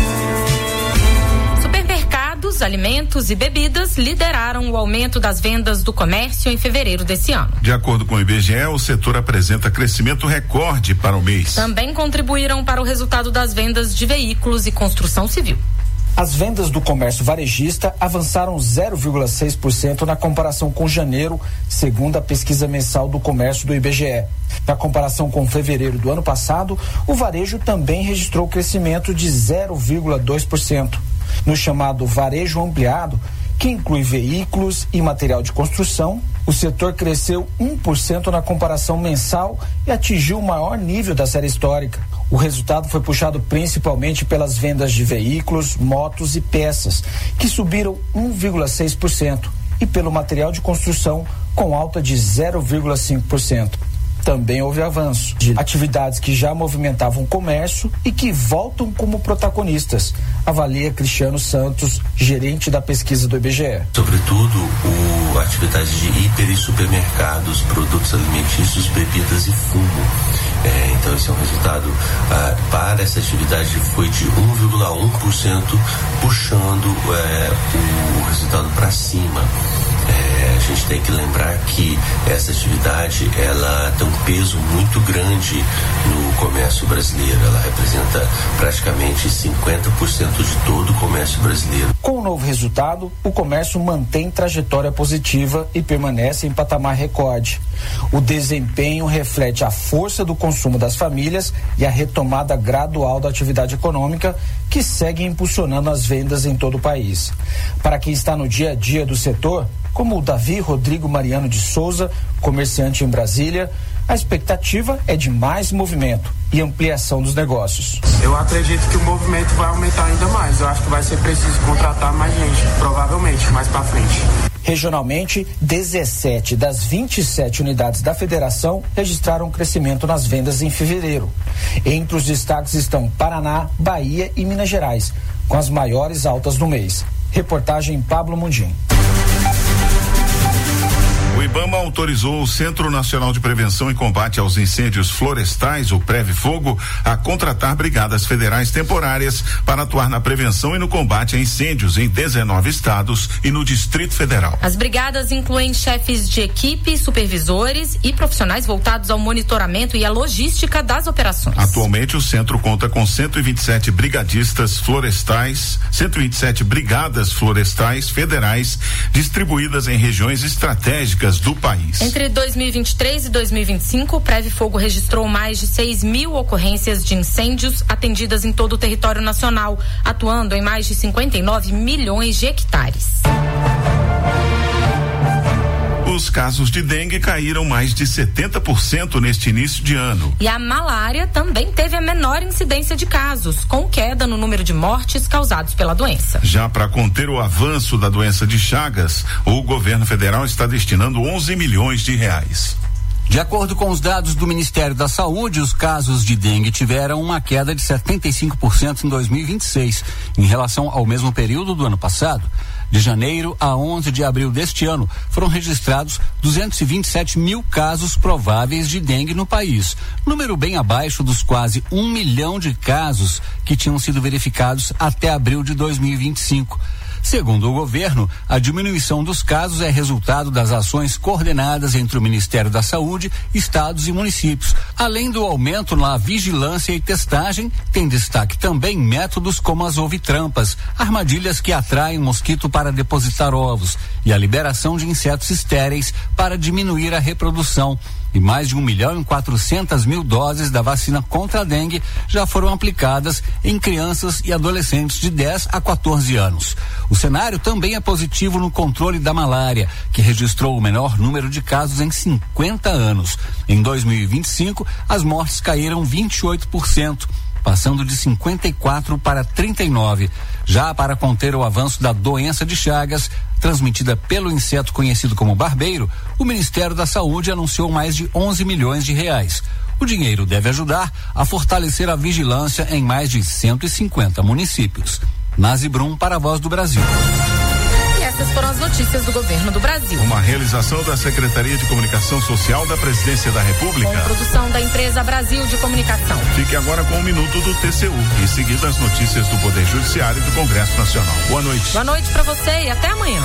Supermercados, alimentos e bebidas lideraram o aumento das vendas do comércio em fevereiro desse ano. De acordo com o I B G E, o setor apresenta crescimento recorde para o mês. Também contribuíram para o resultado das vendas de veículos e construção civil. As vendas do comércio varejista avançaram zero vírgula seis por cento na comparação com janeiro, segundo a pesquisa mensal do comércio do I B G E. Na comparação com fevereiro do ano passado, o varejo também registrou crescimento de zero vírgula dois por cento. No chamado varejo ampliado, que inclui veículos e material de construção, o setor cresceu um por cento na comparação mensal e atingiu o maior nível da série histórica. O resultado foi puxado principalmente pelas vendas de veículos, motos e peças, que subiram um vírgula seis por cento, e pelo material de construção, com alta de zero vírgula cinco por cento. também houve avanço de atividades que já movimentavam o comércio e que voltam como protagonistas, avalia Cristiano Santos, gerente da pesquisa do I B G E. Sobretudo, o, a atividade de hiper e supermercados, produtos alimentícios, bebidas e fumo. É, então esse é um resultado ah, para essa atividade foi de um vírgula um por cento, puxando é, o resultado para cima. É, a gente tem que lembrar que essa atividade ela tem um peso muito grande no comércio brasileiro. Ela representa praticamente cinquenta por cento de todo o comércio brasileiro. Com o novo resultado, o comércio mantém trajetória positiva e permanece em patamar recorde. O desempenho reflete a força do consumo das famílias e a retomada gradual da atividade econômica, que segue impulsionando as vendas em todo o país. Para quem está no dia a dia do setor, como o Davi Rodrigo Mariano de Souza, comerciante em Brasília, a expectativa é de mais movimento e ampliação dos negócios. Eu acredito que o movimento vai aumentar ainda mais. Eu acho que vai ser preciso contratar mais gente, provavelmente, mais para frente. Regionalmente, dezessete das vinte e sete unidades da federação registraram crescimento nas vendas em fevereiro. Entre os destaques estão Paraná, Bahia e Minas Gerais, com as maiores altas do mês. Reportagem Pablo Mundim. O IBAMA autorizou o Centro Nacional de Prevenção e Combate aos Incêndios Florestais, o PREVE-Fogo, a contratar brigadas federais temporárias para atuar na prevenção e no combate a incêndios em dezenove estados e no Distrito Federal. As brigadas incluem chefes de equipe, supervisores e profissionais voltados ao monitoramento e à logística das operações. Atualmente, o centro conta com cento e vinte e sete brigadistas florestais, cento e vinte e sete brigadas florestais federais distribuídas em regiões estratégicas do país. Entre dois mil e vinte e três e dois mil e vinte e cinco, o PREVE-Fogo registrou mais de seis mil ocorrências de incêndios atendidas em todo o território nacional, atuando em mais de cinquenta e nove milhões de hectares. Os casos de dengue caíram mais de setenta por cento neste início de ano. E a malária também teve a menor incidência de casos, com queda no número de mortes causados pela doença. Já para conter o avanço da doença de Chagas, o governo federal está destinando onze milhões de reais. De acordo com os dados do Ministério da Saúde, os casos de dengue tiveram uma queda de setenta e cinco por cento em dois mil e vinte e seis, em relação ao mesmo período do ano passado. De janeiro a onze de abril deste ano, foram registrados duzentos e vinte e sete mil casos prováveis de dengue no país, número bem abaixo dos quase um milhão de casos que tinham sido verificados até abril de dois mil e vinte e cinco. Segundo o governo, a diminuição dos casos é resultado das ações coordenadas entre o Ministério da Saúde, estados e municípios. Além do aumento na vigilância e testagem, tem destaque também métodos como as ovitrampas, armadilhas que atraem mosquito para depositar ovos, e a liberação de insetos estéreis para diminuir a reprodução. E mais de um milhão e quatrocentas mil doses da vacina contra a dengue já foram aplicadas em crianças e adolescentes de dez a quatorze anos. O cenário também é positivo no controle da malária, que registrou o menor número de casos em cinquenta anos. Em dois mil e vinte e cinco, as mortes caíram vinte e oito por cento. Passando de cinquenta e quatro para trinta e nove. Já para conter o avanço da doença de Chagas, transmitida pelo inseto conhecido como barbeiro, o Ministério da Saúde anunciou mais de onze milhões de reais. O dinheiro deve ajudar a fortalecer a vigilância em mais de cento e cinquenta municípios. Nazi Brum para a Voz do Brasil. Essas foram as notícias do governo do Brasil. Uma realização da Secretaria de Comunicação Social da Presidência da República. Com produção da empresa Brasil de Comunicação. Fique agora com um minuto do T C U. Em seguida, as notícias do Poder Judiciário e do Congresso Nacional. Boa noite. Boa noite para você e até amanhã.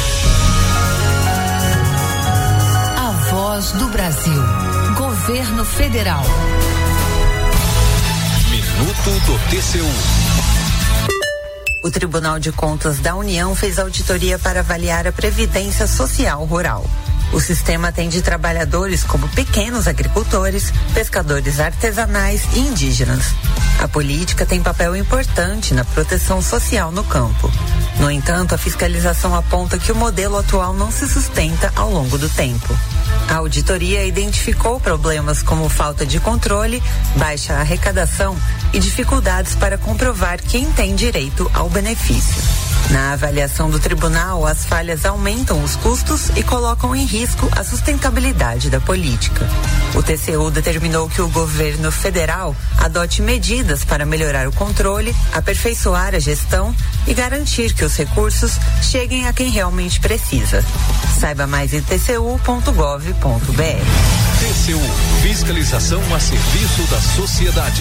A Voz do Brasil. Governo Federal. Minuto do T C U. O Tribunal de Contas da União fez auditoria para avaliar a Previdência Social Rural. O sistema atende trabalhadores como pequenos agricultores, pescadores artesanais e indígenas. A política tem papel importante na proteção social no campo. No entanto, a fiscalização aponta que o modelo atual não se sustenta ao longo do tempo. A auditoria identificou problemas como falta de controle, baixa arrecadação e dificuldades para comprovar quem tem direito ao benefício. Na avaliação do tribunal, as falhas aumentam os custos e colocam em risco a sustentabilidade da política. O T C U determinou que o governo federal adote medidas para melhorar o controle, aperfeiçoar a gestão e garantir que os recursos cheguem a quem realmente precisa. Saiba mais em t c u ponto gov ponto b r. T C U, fiscalização a serviço da sociedade.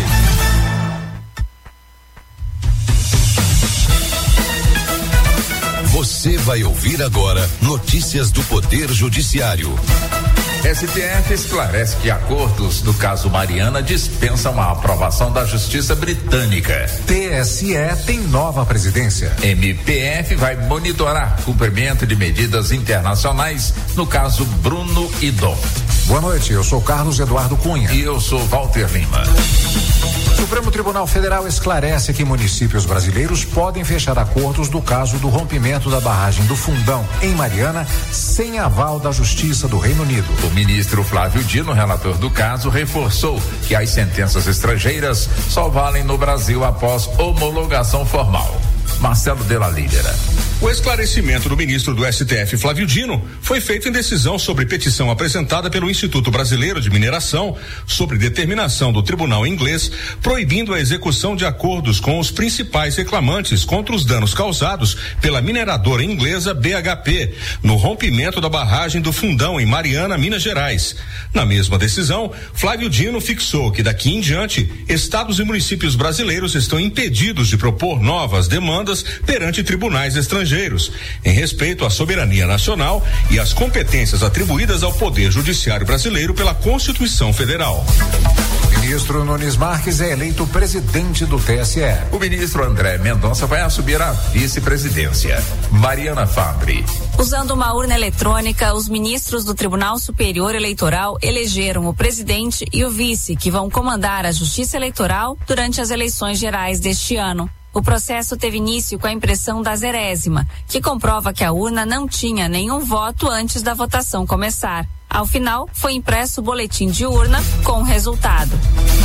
Você vai ouvir agora notícias do Poder Judiciário. S T F esclarece que acordos do caso Mariana dispensam a aprovação da Justiça Britânica. T S E tem nova presidência. M P F vai monitorar cumprimento de medidas internacionais no caso Bruno e Dom. Boa noite, eu sou Carlos Eduardo Cunha. E eu sou Walter Lima. O Supremo Tribunal Federal esclarece que municípios brasileiros podem fechar acordos do caso do rompimento da barragem do Fundão, em Mariana, sem aval da Justiça do Reino Unido. O ministro Flávio Dino, relator do caso, reforçou que as sentenças estrangeiras só valem no Brasil após homologação formal. Marcelo Della Lídera. O esclarecimento do ministro do S T F, Flávio Dino, foi feito em decisão sobre petição apresentada pelo Instituto Brasileiro de Mineração sobre determinação do tribunal inglês proibindo a execução de acordos com os principais reclamantes contra os danos causados pela mineradora inglesa B H P no rompimento da barragem do Fundão em Mariana, Minas Gerais. Na mesma decisão, Flávio Dino fixou que daqui em diante, estados e municípios brasileiros estão impedidos de propor novas demandas perante tribunais estrangeiros, em respeito à soberania nacional e às competências atribuídas ao Poder Judiciário brasileiro pela Constituição Federal. O ministro Nunes Marques é eleito presidente do T S E. O ministro André Mendonça vai assumir a vice-presidência. Mariana Fabre. Usando uma urna eletrônica, os ministros do Tribunal Superior Eleitoral elegeram o presidente e o vice, que vão comandar a Justiça Eleitoral durante as eleições gerais deste ano. O processo teve início com a impressão da zerésima, que comprova que a urna não tinha nenhum voto antes da votação começar. Ao final, foi impresso o boletim de urna com o resultado.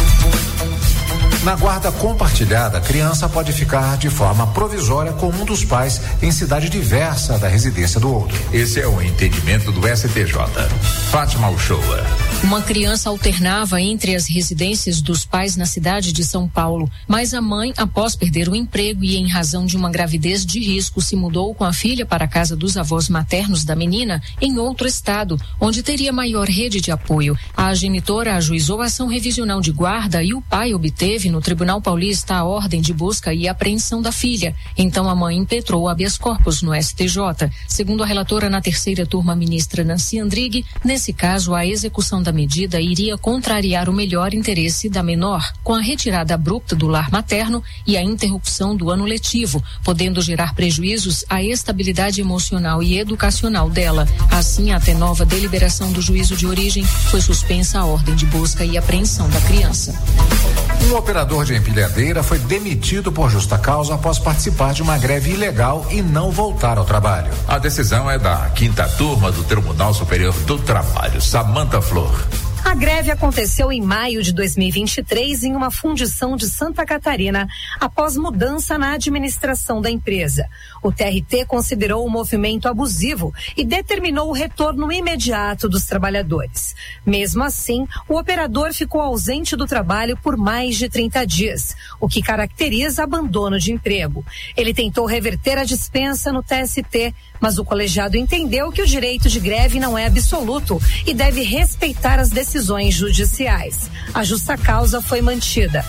Na guarda compartilhada, a criança pode ficar de forma provisória com um dos pais em cidade diversa da residência do outro. Esse é o entendimento do S T J. Fátima Uchoa. Uma criança alternava entre as residências dos pais na cidade de São Paulo, mas a mãe, após perder o emprego e em razão de uma gravidez de risco, se mudou com a filha para a casa dos avós maternos da menina em outro estado, onde teria maior rede de apoio. A genitora ajuizou a ação revisional de guarda e o pai obteve no Tribunal Paulista a ordem de busca e apreensão da filha. Então a mãe impetrou habeas corpus no S T J. Segundo a relatora na terceira turma, ministra Nancy Andrighi, nesse caso a execução da medida iria contrariar o melhor interesse da menor, com a retirada abrupta do lar materno e a interrupção do ano letivo, podendo gerar prejuízos à estabilidade emocional e educacional dela. Assim, até nova deliberação do juízo de origem, foi suspensa a ordem de busca e apreensão da criança. Um operador de empilhadeira foi demitido por justa causa após participar de uma greve ilegal e não voltar ao trabalho. A decisão é da quinta turma do Tribunal Superior do Trabalho. Samanta Flor. A greve aconteceu em maio de dois mil e vinte e três em uma fundição de Santa Catarina, após mudança na administração da empresa. O T R T considerou o movimento abusivo e determinou o retorno imediato dos trabalhadores. Mesmo assim, o operador ficou ausente do trabalho por mais de trinta dias, o que caracteriza abandono de emprego. Ele tentou reverter a dispensa no T S T, mas o colegiado entendeu que o direito de greve não é absoluto e deve respeitar as decisões judiciais. A justa causa foi mantida.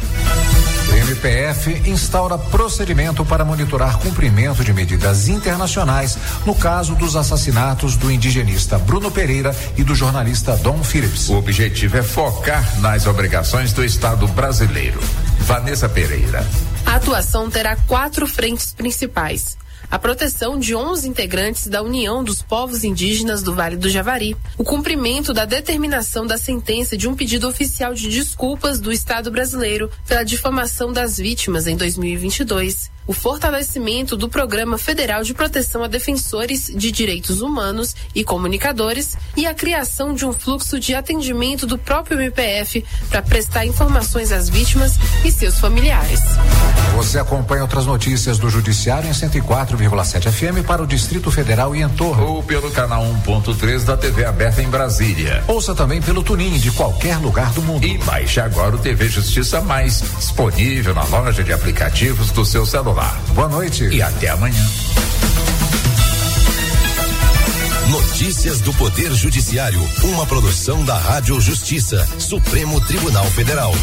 O M P F instaura procedimento para monitorar cumprimento de medidas internacionais no caso dos assassinatos do indigenista Bruno Pereira e do jornalista Dom Phillips. O objetivo é focar nas obrigações do Estado brasileiro. Vanessa Pereira. A atuação terá quatro frentes principais: a proteção de onze integrantes da União dos Povos Indígenas do Vale do Javari, o cumprimento da determinação da sentença de um pedido oficial de desculpas do Estado brasileiro pela difamação das vítimas em dois mil e vinte e dois, o fortalecimento do Programa Federal de Proteção a Defensores de Direitos Humanos e Comunicadores e a criação de um fluxo de atendimento do próprio M P F para prestar informações às vítimas e seus familiares. Você acompanha outras notícias do Judiciário em cento e quatro vírgula sete F M para o Distrito Federal e entorno. Ou pelo canal um ponto três da T V aberta em Brasília. Ouça também pelo Tunin de qualquer lugar do mundo. E baixe agora o T V Justiça Mais, disponível na loja de aplicativos do seu celular. Boa noite e até amanhã. Notícias do Poder Judiciário, uma produção da Rádio Justiça, Supremo Tribunal Federal.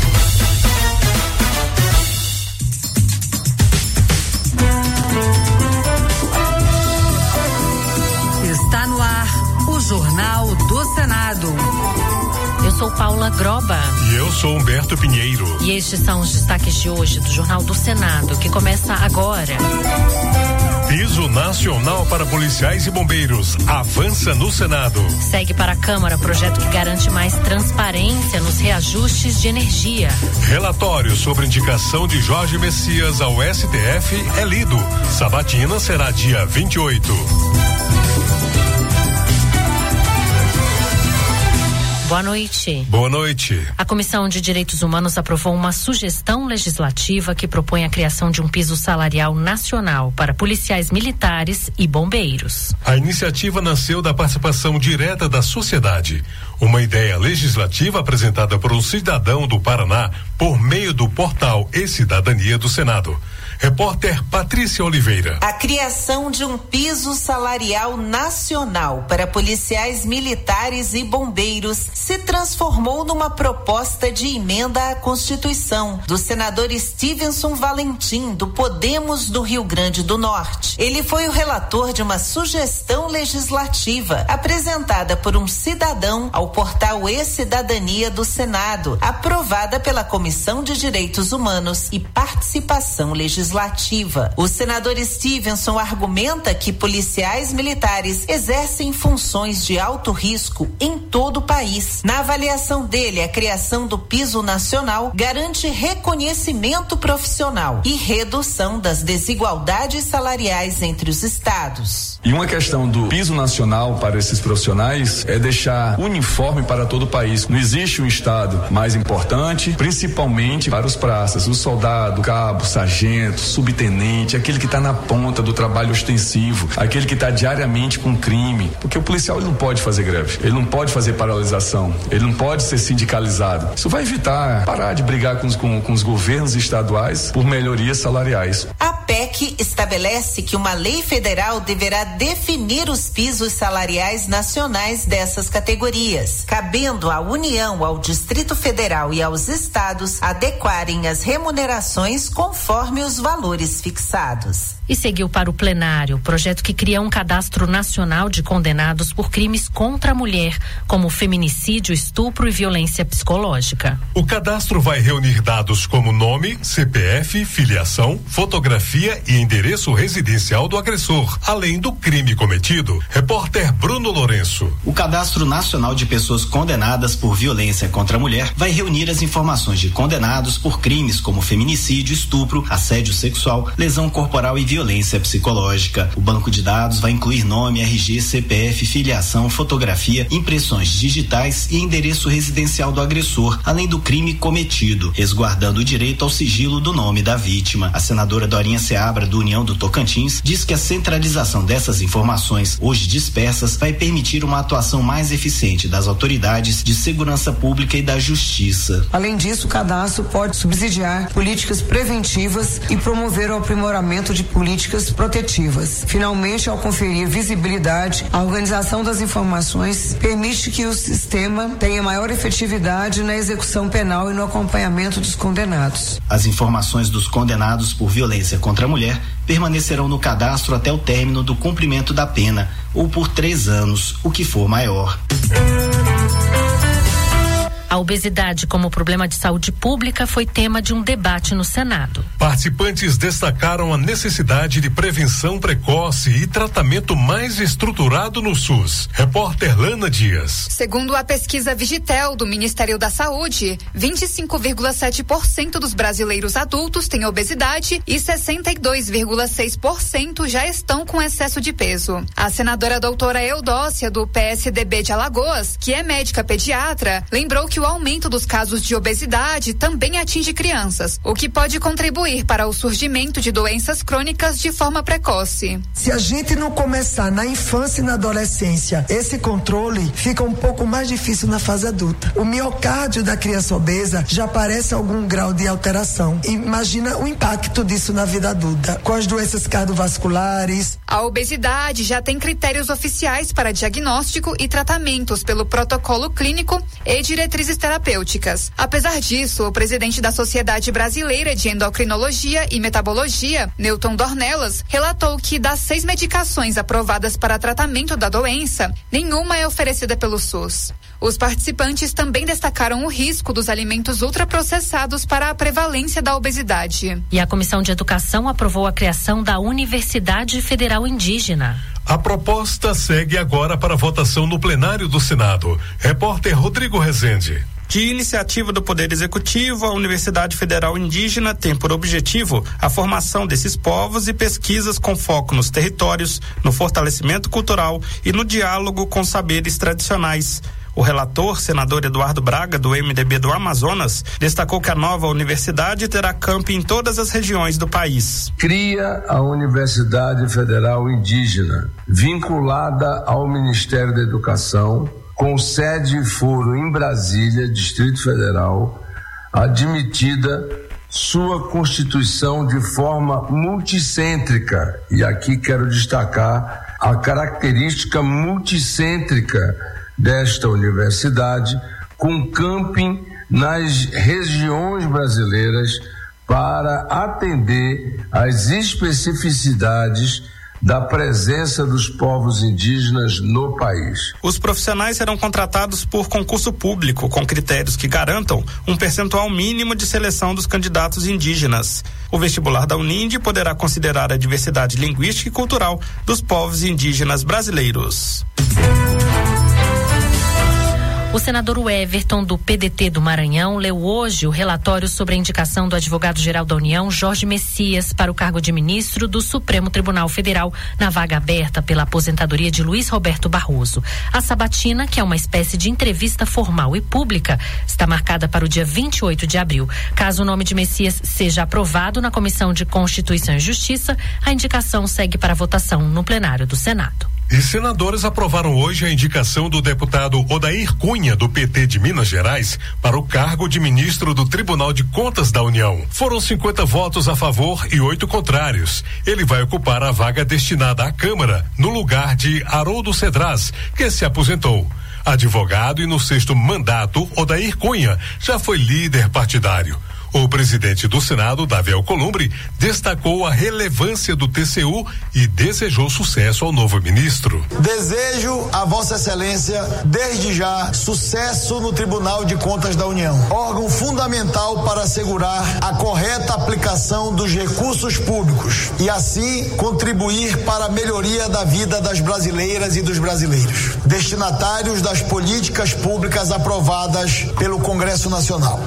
Está no ar o Jornal do Senado. Eu sou Paula Groba. E eu sou Humberto Pinheiro. E estes são os destaques de hoje do Jornal do Senado, que começa agora. Piso nacional para policiais e bombeiros avança no Senado. Segue para a Câmara projeto que garante mais transparência nos reajustes de energia. Relatório sobre indicação de Jorge Messias ao S T F é lido. Sabatina será dia vinte e oito. Boa noite. Boa noite. A Comissão de Direitos Humanos aprovou uma sugestão legislativa que propõe a criação de um piso salarial nacional para policiais militares e bombeiros. A iniciativa nasceu da participação direta da sociedade. Uma ideia legislativa apresentada por um cidadão do Paraná por meio do portal E-Cidadania do Senado. Repórter Patrícia Oliveira. A criação de um piso salarial nacional para policiais militares e bombeiros se transformou numa proposta de emenda à Constituição do senador Stevenson Valentim, do Podemos do Rio Grande do Norte. Ele foi o relator de uma sugestão legislativa apresentada por um cidadão ao portal E-Cidadania do Senado, aprovada pela Comissão de Direitos Humanos e Participação Legislativa. Legislativa. O senador Stevenson argumenta que policiais militares exercem funções de alto risco em todo o país. Na avaliação dele, a criação do piso nacional garante reconhecimento profissional e redução das desigualdades salariais entre os estados. E uma questão do piso nacional para esses profissionais é deixar uniforme para todo o país. Não existe um estado mais importante, principalmente para os praças, o soldado, cabo, sargento, subtenente, aquele que está na ponta do trabalho ostensivo, aquele que está diariamente com crime, porque o policial ele não pode fazer greve, ele não pode fazer paralisação, ele não pode ser sindicalizado. Isso vai evitar parar de brigar com os, com, com os governos estaduais por melhorias salariais. A P E C estabelece que uma lei federal deverá definir os pisos salariais nacionais dessas categorias, cabendo à União, ao Distrito Federal e aos estados adequarem as remunerações conforme os valores fixados. E seguiu para o plenário o projeto que cria um cadastro nacional de condenados por crimes contra a mulher, como feminicídio, estupro e violência psicológica. O cadastro vai reunir dados como nome, C P F, filiação, fotografia e endereço residencial do agressor, além do crime cometido. Repórter Bruno Lourenço. O Cadastro Nacional de Pessoas Condenadas por Violência contra a Mulher vai reunir as informações de condenados por crimes como feminicídio, estupro, assédio sexual, lesão corporal e violência violência psicológica. O banco de dados vai incluir nome, R G, C P F, filiação, fotografia, impressões digitais e endereço residencial do agressor, além do crime cometido, resguardando o direito ao sigilo do nome da vítima. A senadora Dorinha Seabra, do União do Tocantins, diz que a centralização dessas informações, hoje dispersas, vai permitir uma atuação mais eficiente das autoridades de segurança pública e da justiça. Além disso, o cadastro pode subsidiar políticas preventivas e promover o aprimoramento de políticas protetivas. Finalmente, ao conferir visibilidade, a organização das informações permite que o sistema tenha maior efetividade na execução penal e no acompanhamento dos condenados. As informações dos condenados por violência contra a mulher permanecerão no cadastro até o término do cumprimento da pena, ou por três anos, o que for maior. A obesidade como problema de saúde pública foi tema de um debate no Senado. Participantes destacaram a necessidade de prevenção precoce e tratamento mais estruturado no SUS. Repórter Lana Dias. Segundo a pesquisa Vigitel do Ministério da Saúde, vinte e cinco vírgula sete por cento dos brasileiros adultos têm obesidade e sessenta e dois vírgula seis por cento já estão com excesso de peso. A senadora doutora Eudócia, do P S D B de Alagoas, que é médica pediatra, lembrou que o aumento dos casos de obesidade também atinge crianças, o que pode contribuir para o surgimento de doenças crônicas de forma precoce. Se a gente não começar na infância e na adolescência, esse controle fica um pouco mais difícil na fase adulta. O miocárdio da criança obesa já aparece algum grau de alteração. Imagina o impacto disso na vida adulta, com as doenças cardiovasculares. A obesidade já tem critérios oficiais para diagnóstico e tratamentos pelo protocolo clínico e diretrizes terapêuticas. Apesar disso, o presidente da Sociedade Brasileira de Endocrinologia e Metabologia, Newton Dornelas, relatou que das seis medicações aprovadas para tratamento da doença, nenhuma é oferecida pelo SUS. Os participantes também destacaram o risco dos alimentos ultraprocessados para a prevalência da obesidade. E a Comissão de Educação aprovou a criação da Universidade Federal Indígena. A proposta segue agora para votação no plenário do Senado. Repórter Rodrigo Rezende. De iniciativa do Poder Executivo, a Universidade Federal Indígena tem por objetivo a formação desses povos e pesquisas com foco nos territórios, no fortalecimento cultural e no diálogo com saberes tradicionais. O relator, senador Eduardo Braga, do M D B do Amazonas, destacou que a nova universidade terá campi em todas as regiões do país. Cria a Universidade Federal Indígena, vinculada ao Ministério da Educação, com sede e foro em Brasília, Distrito Federal, admitida sua constituição de forma multicêntrica. E aqui quero destacar a característica multicêntrica desta universidade, com camping nas regiões brasileiras para atender às especificidades da presença dos povos indígenas no país. Os profissionais serão contratados por concurso público, com critérios que garantam um percentual mínimo de seleção dos candidatos indígenas. O vestibular da Uninde poderá considerar a diversidade linguística e cultural dos povos indígenas brasileiros. O senador Everton, do P D T do Maranhão, leu hoje o relatório sobre a indicação do advogado-geral da União, Jorge Messias, para o cargo de ministro do Supremo Tribunal Federal, na vaga aberta pela aposentadoria de Luiz Roberto Barroso. A sabatina, que é uma espécie de entrevista formal e pública, está marcada para o dia vinte e oito de abril. Caso o nome de Messias seja aprovado na Comissão de Constituição e Justiça, a indicação segue para votação no plenário do Senado. E senadores aprovaram hoje a indicação do deputado Odair Cunha, do P T de Minas Gerais, para o cargo de ministro do Tribunal de Contas da União. Foram cinquenta votos a favor e oito contrários. Ele vai ocupar a vaga destinada à Câmara, no lugar de Haroldo Cedras, que se aposentou. Advogado e no sexto mandato, Odair Cunha já foi líder partidário. O presidente do Senado, Davi Alcolumbre, destacou a relevância do T C U e desejou sucesso ao novo ministro. Desejo a Vossa Excelência, desde já, sucesso no Tribunal de Contas da União, órgão fundamental para assegurar a correta aplicação dos recursos públicos e, assim, contribuir para a melhoria da vida das brasileiras e dos brasileiros, destinatários das políticas públicas aprovadas pelo Congresso Nacional.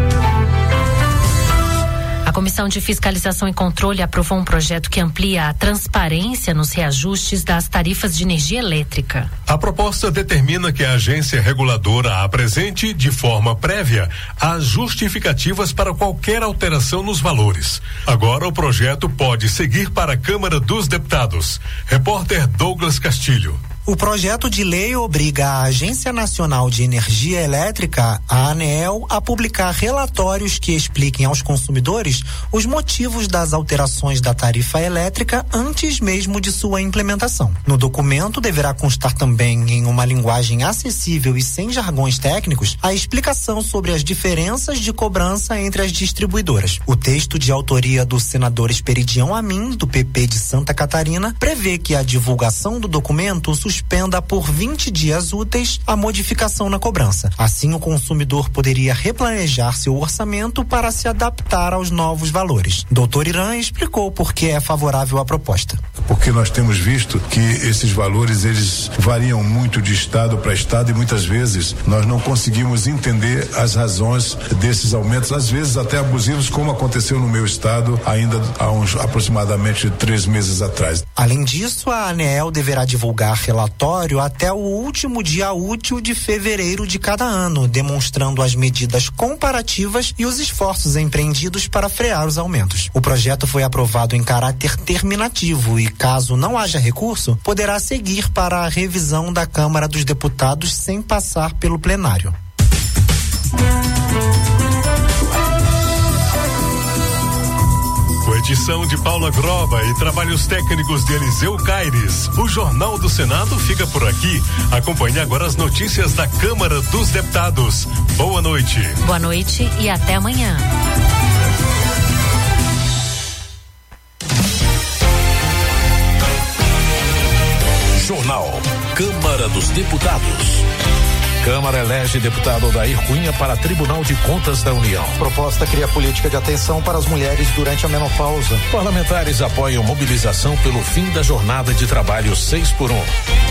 A Comissão de Fiscalização e Controle aprovou um projeto que amplia a transparência nos reajustes das tarifas de energia elétrica. A proposta determina que a agência reguladora apresente, de forma prévia, as justificativas para qualquer alteração nos valores. Agora o projeto pode seguir para a Câmara dos Deputados. Repórter Douglas Castilho. O projeto de lei obriga a Agência Nacional de Energia Elétrica, a ANEEL, a publicar relatórios que expliquem aos consumidores os motivos das alterações da tarifa elétrica antes mesmo de sua implementação. No documento deverá constar também, em uma linguagem acessível e sem jargões técnicos, a explicação sobre as diferenças de cobrança entre as distribuidoras. O texto, de autoria do senador Esperidião Amin, do P P de Santa Catarina, prevê que a divulgação do documento suspeita suspenda por vinte dias úteis a modificação na cobrança. Assim, o consumidor poderia replanejar seu orçamento para se adaptar aos novos valores. Doutor Irã explicou por que é favorável à proposta. Porque nós temos visto que esses valores eles variam muito de estado para estado e muitas vezes nós não conseguimos entender as razões desses aumentos, às vezes até abusivos, como aconteceu no meu estado ainda há uns aproximadamente três meses atrás. Além disso, a ANEEL deverá divulgar relatório até o último dia útil de fevereiro de cada ano, demonstrando as medidas comparativas e os esforços empreendidos para frear os aumentos. O projeto foi aprovado em caráter terminativo e, caso não haja recurso, poderá seguir para a revisão da Câmara dos Deputados sem passar pelo plenário. Com edição de Paula Groba e trabalhos técnicos de Eliseu Caires, o Jornal do Senado fica por aqui. Acompanhe agora as notícias da Câmara dos Deputados. Boa noite. Boa noite e até amanhã. Jornal Câmara dos Deputados. Câmara elege deputado Odair Cunha para Tribunal de Contas da União. Proposta cria política de atenção para as mulheres durante a menopausa. Parlamentares apoiam mobilização pelo fim da jornada de trabalho seis por um.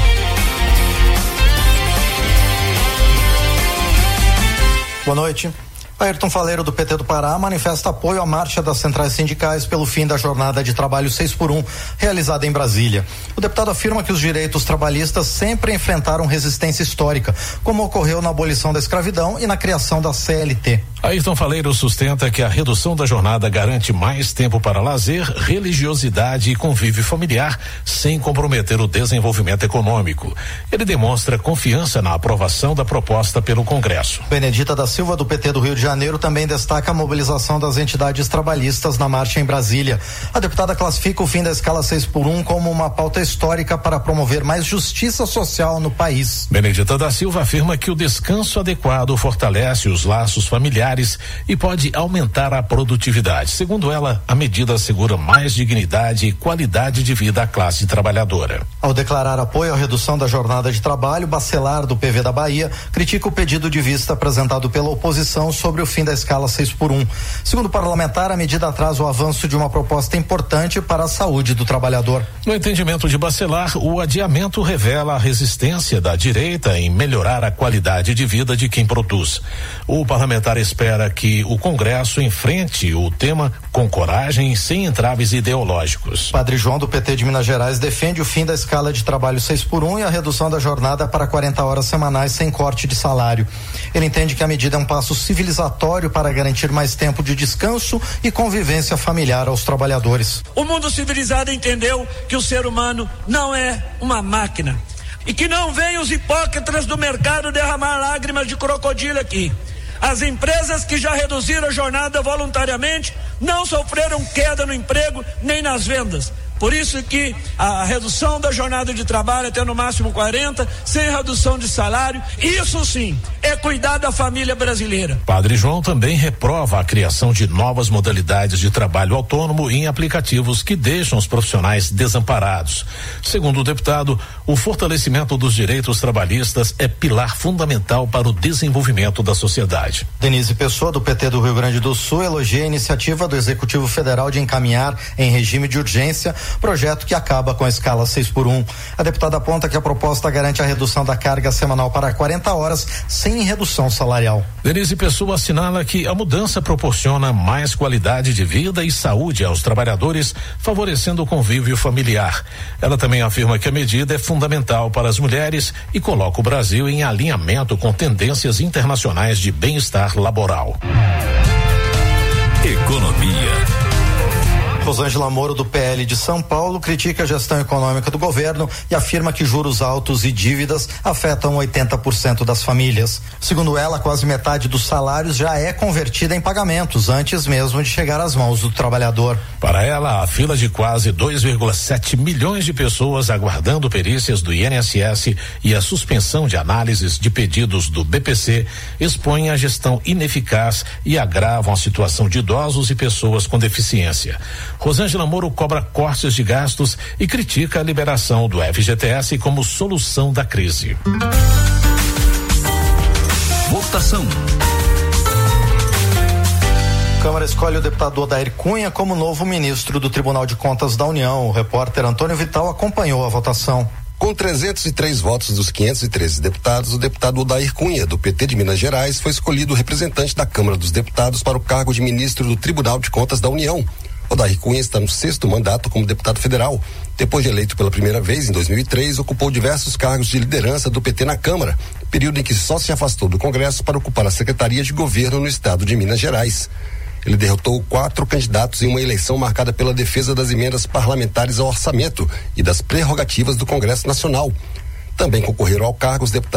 Boa noite. Ayrton Faleiro, do P T do Pará, manifesta apoio à marcha das centrais sindicais pelo fim da jornada de trabalho seis por um, realizada em Brasília. O deputado afirma que os direitos trabalhistas sempre enfrentaram resistência histórica, como ocorreu na abolição da escravidão e na criação da C L T. Ayrton Faleiro sustenta que a redução da jornada garante mais tempo para lazer, religiosidade e convívio familiar, sem comprometer o desenvolvimento econômico. Ele demonstra confiança na aprovação da proposta pelo Congresso. Benedita da Silva, do P T do Rio de Janeiro, também destaca a mobilização das entidades trabalhistas na marcha em Brasília. A deputada classifica o fim da escala seis por um como uma pauta histórica para promover mais justiça social no país. Benedita da Silva afirma que o descanso adequado fortalece os laços familiares e pode aumentar a produtividade. Segundo ela, a medida assegura mais dignidade e qualidade de vida à classe trabalhadora. Ao declarar apoio à redução da jornada de trabalho, Bacelar, do P V da Bahia, critica o pedido de vista apresentado pela oposição sobre o fim da escala seis por um. Segundo o parlamentar, a medida traz o avanço de uma proposta importante para a saúde do trabalhador. No entendimento de Bacelar, o adiamento revela a resistência da direita em melhorar a qualidade de vida de quem produz. O parlamentar espera que o Congresso enfrente o tema com coragem e sem entraves ideológicos. Padre João, do P T de Minas Gerais, defende o fim da escala de trabalho seis por um e a redução da jornada para quarenta horas semanais sem corte de salário. Ele entende que a medida é um passo civilizatório para garantir mais tempo de descanso e convivência familiar aos trabalhadores. O mundo civilizado entendeu que o ser humano não é uma máquina e que não vem os hipócritas do mercado derramar lágrimas de crocodilo aqui. As empresas que já reduziram a jornada voluntariamente não sofreram queda no emprego nem nas vendas. Por isso que a redução da jornada de trabalho até no máximo quarenta, sem redução de salário, isso sim é cuidar da família brasileira. Padre João também reprova a criação de novas modalidades de trabalho autônomo em aplicativos que deixam os profissionais desamparados. Segundo o deputado, o fortalecimento dos direitos trabalhistas é pilar fundamental para o desenvolvimento da sociedade. Denise Pessoa, do P T do Rio Grande do Sul, elogia a iniciativa do Executivo Federal de encaminhar em regime de urgência projeto que acaba com a escala seis por um. A deputada aponta que a proposta garante a redução da carga semanal para quarenta horas, sem redução salarial. Denise Pessoa assinala que a mudança proporciona mais qualidade de vida e saúde aos trabalhadores, favorecendo o convívio familiar. Ela também afirma que a medida é fundamental para as mulheres e coloca o Brasil em alinhamento com tendências internacionais de bem-estar laboral. Economia. Rosângela Moro, do P L de São Paulo, critica a gestão econômica do governo e afirma que juros altos e dívidas afetam oitenta por cento das famílias. Segundo ela, quase metade dos salários já é convertida em pagamentos, antes mesmo de chegar às mãos do trabalhador. Para ela, a fila de quase dois vírgula sete milhões de pessoas aguardando perícias do I N S S e a suspensão de análises de pedidos do B P C expõe a gestão ineficaz e agravam a situação de idosos e pessoas com deficiência. Rosângela Moro cobra cortes de gastos e critica a liberação do F G T S como solução da crise. Votação. Câmara escolhe o deputado Odair Cunha como novo ministro do Tribunal de Contas da União. O repórter Antônio Vital acompanhou a votação. Com trezentos e três votos dos quinhentos e treze deputados, o deputado Odair Cunha, do P T de Minas Gerais, foi escolhido representante da Câmara dos Deputados para o cargo de ministro do Tribunal de Contas da União. Odair Cunha está no sexto mandato como deputado federal. Depois de eleito pela primeira vez, em dois mil e três, ocupou diversos cargos de liderança do P T na Câmara, período em que só se afastou do Congresso para ocupar a Secretaria de Governo no estado de Minas Gerais. Ele derrotou quatro candidatos em uma eleição marcada pela defesa das emendas parlamentares ao orçamento e das prerrogativas do Congresso Nacional. Também concorreram ao cargo os deputados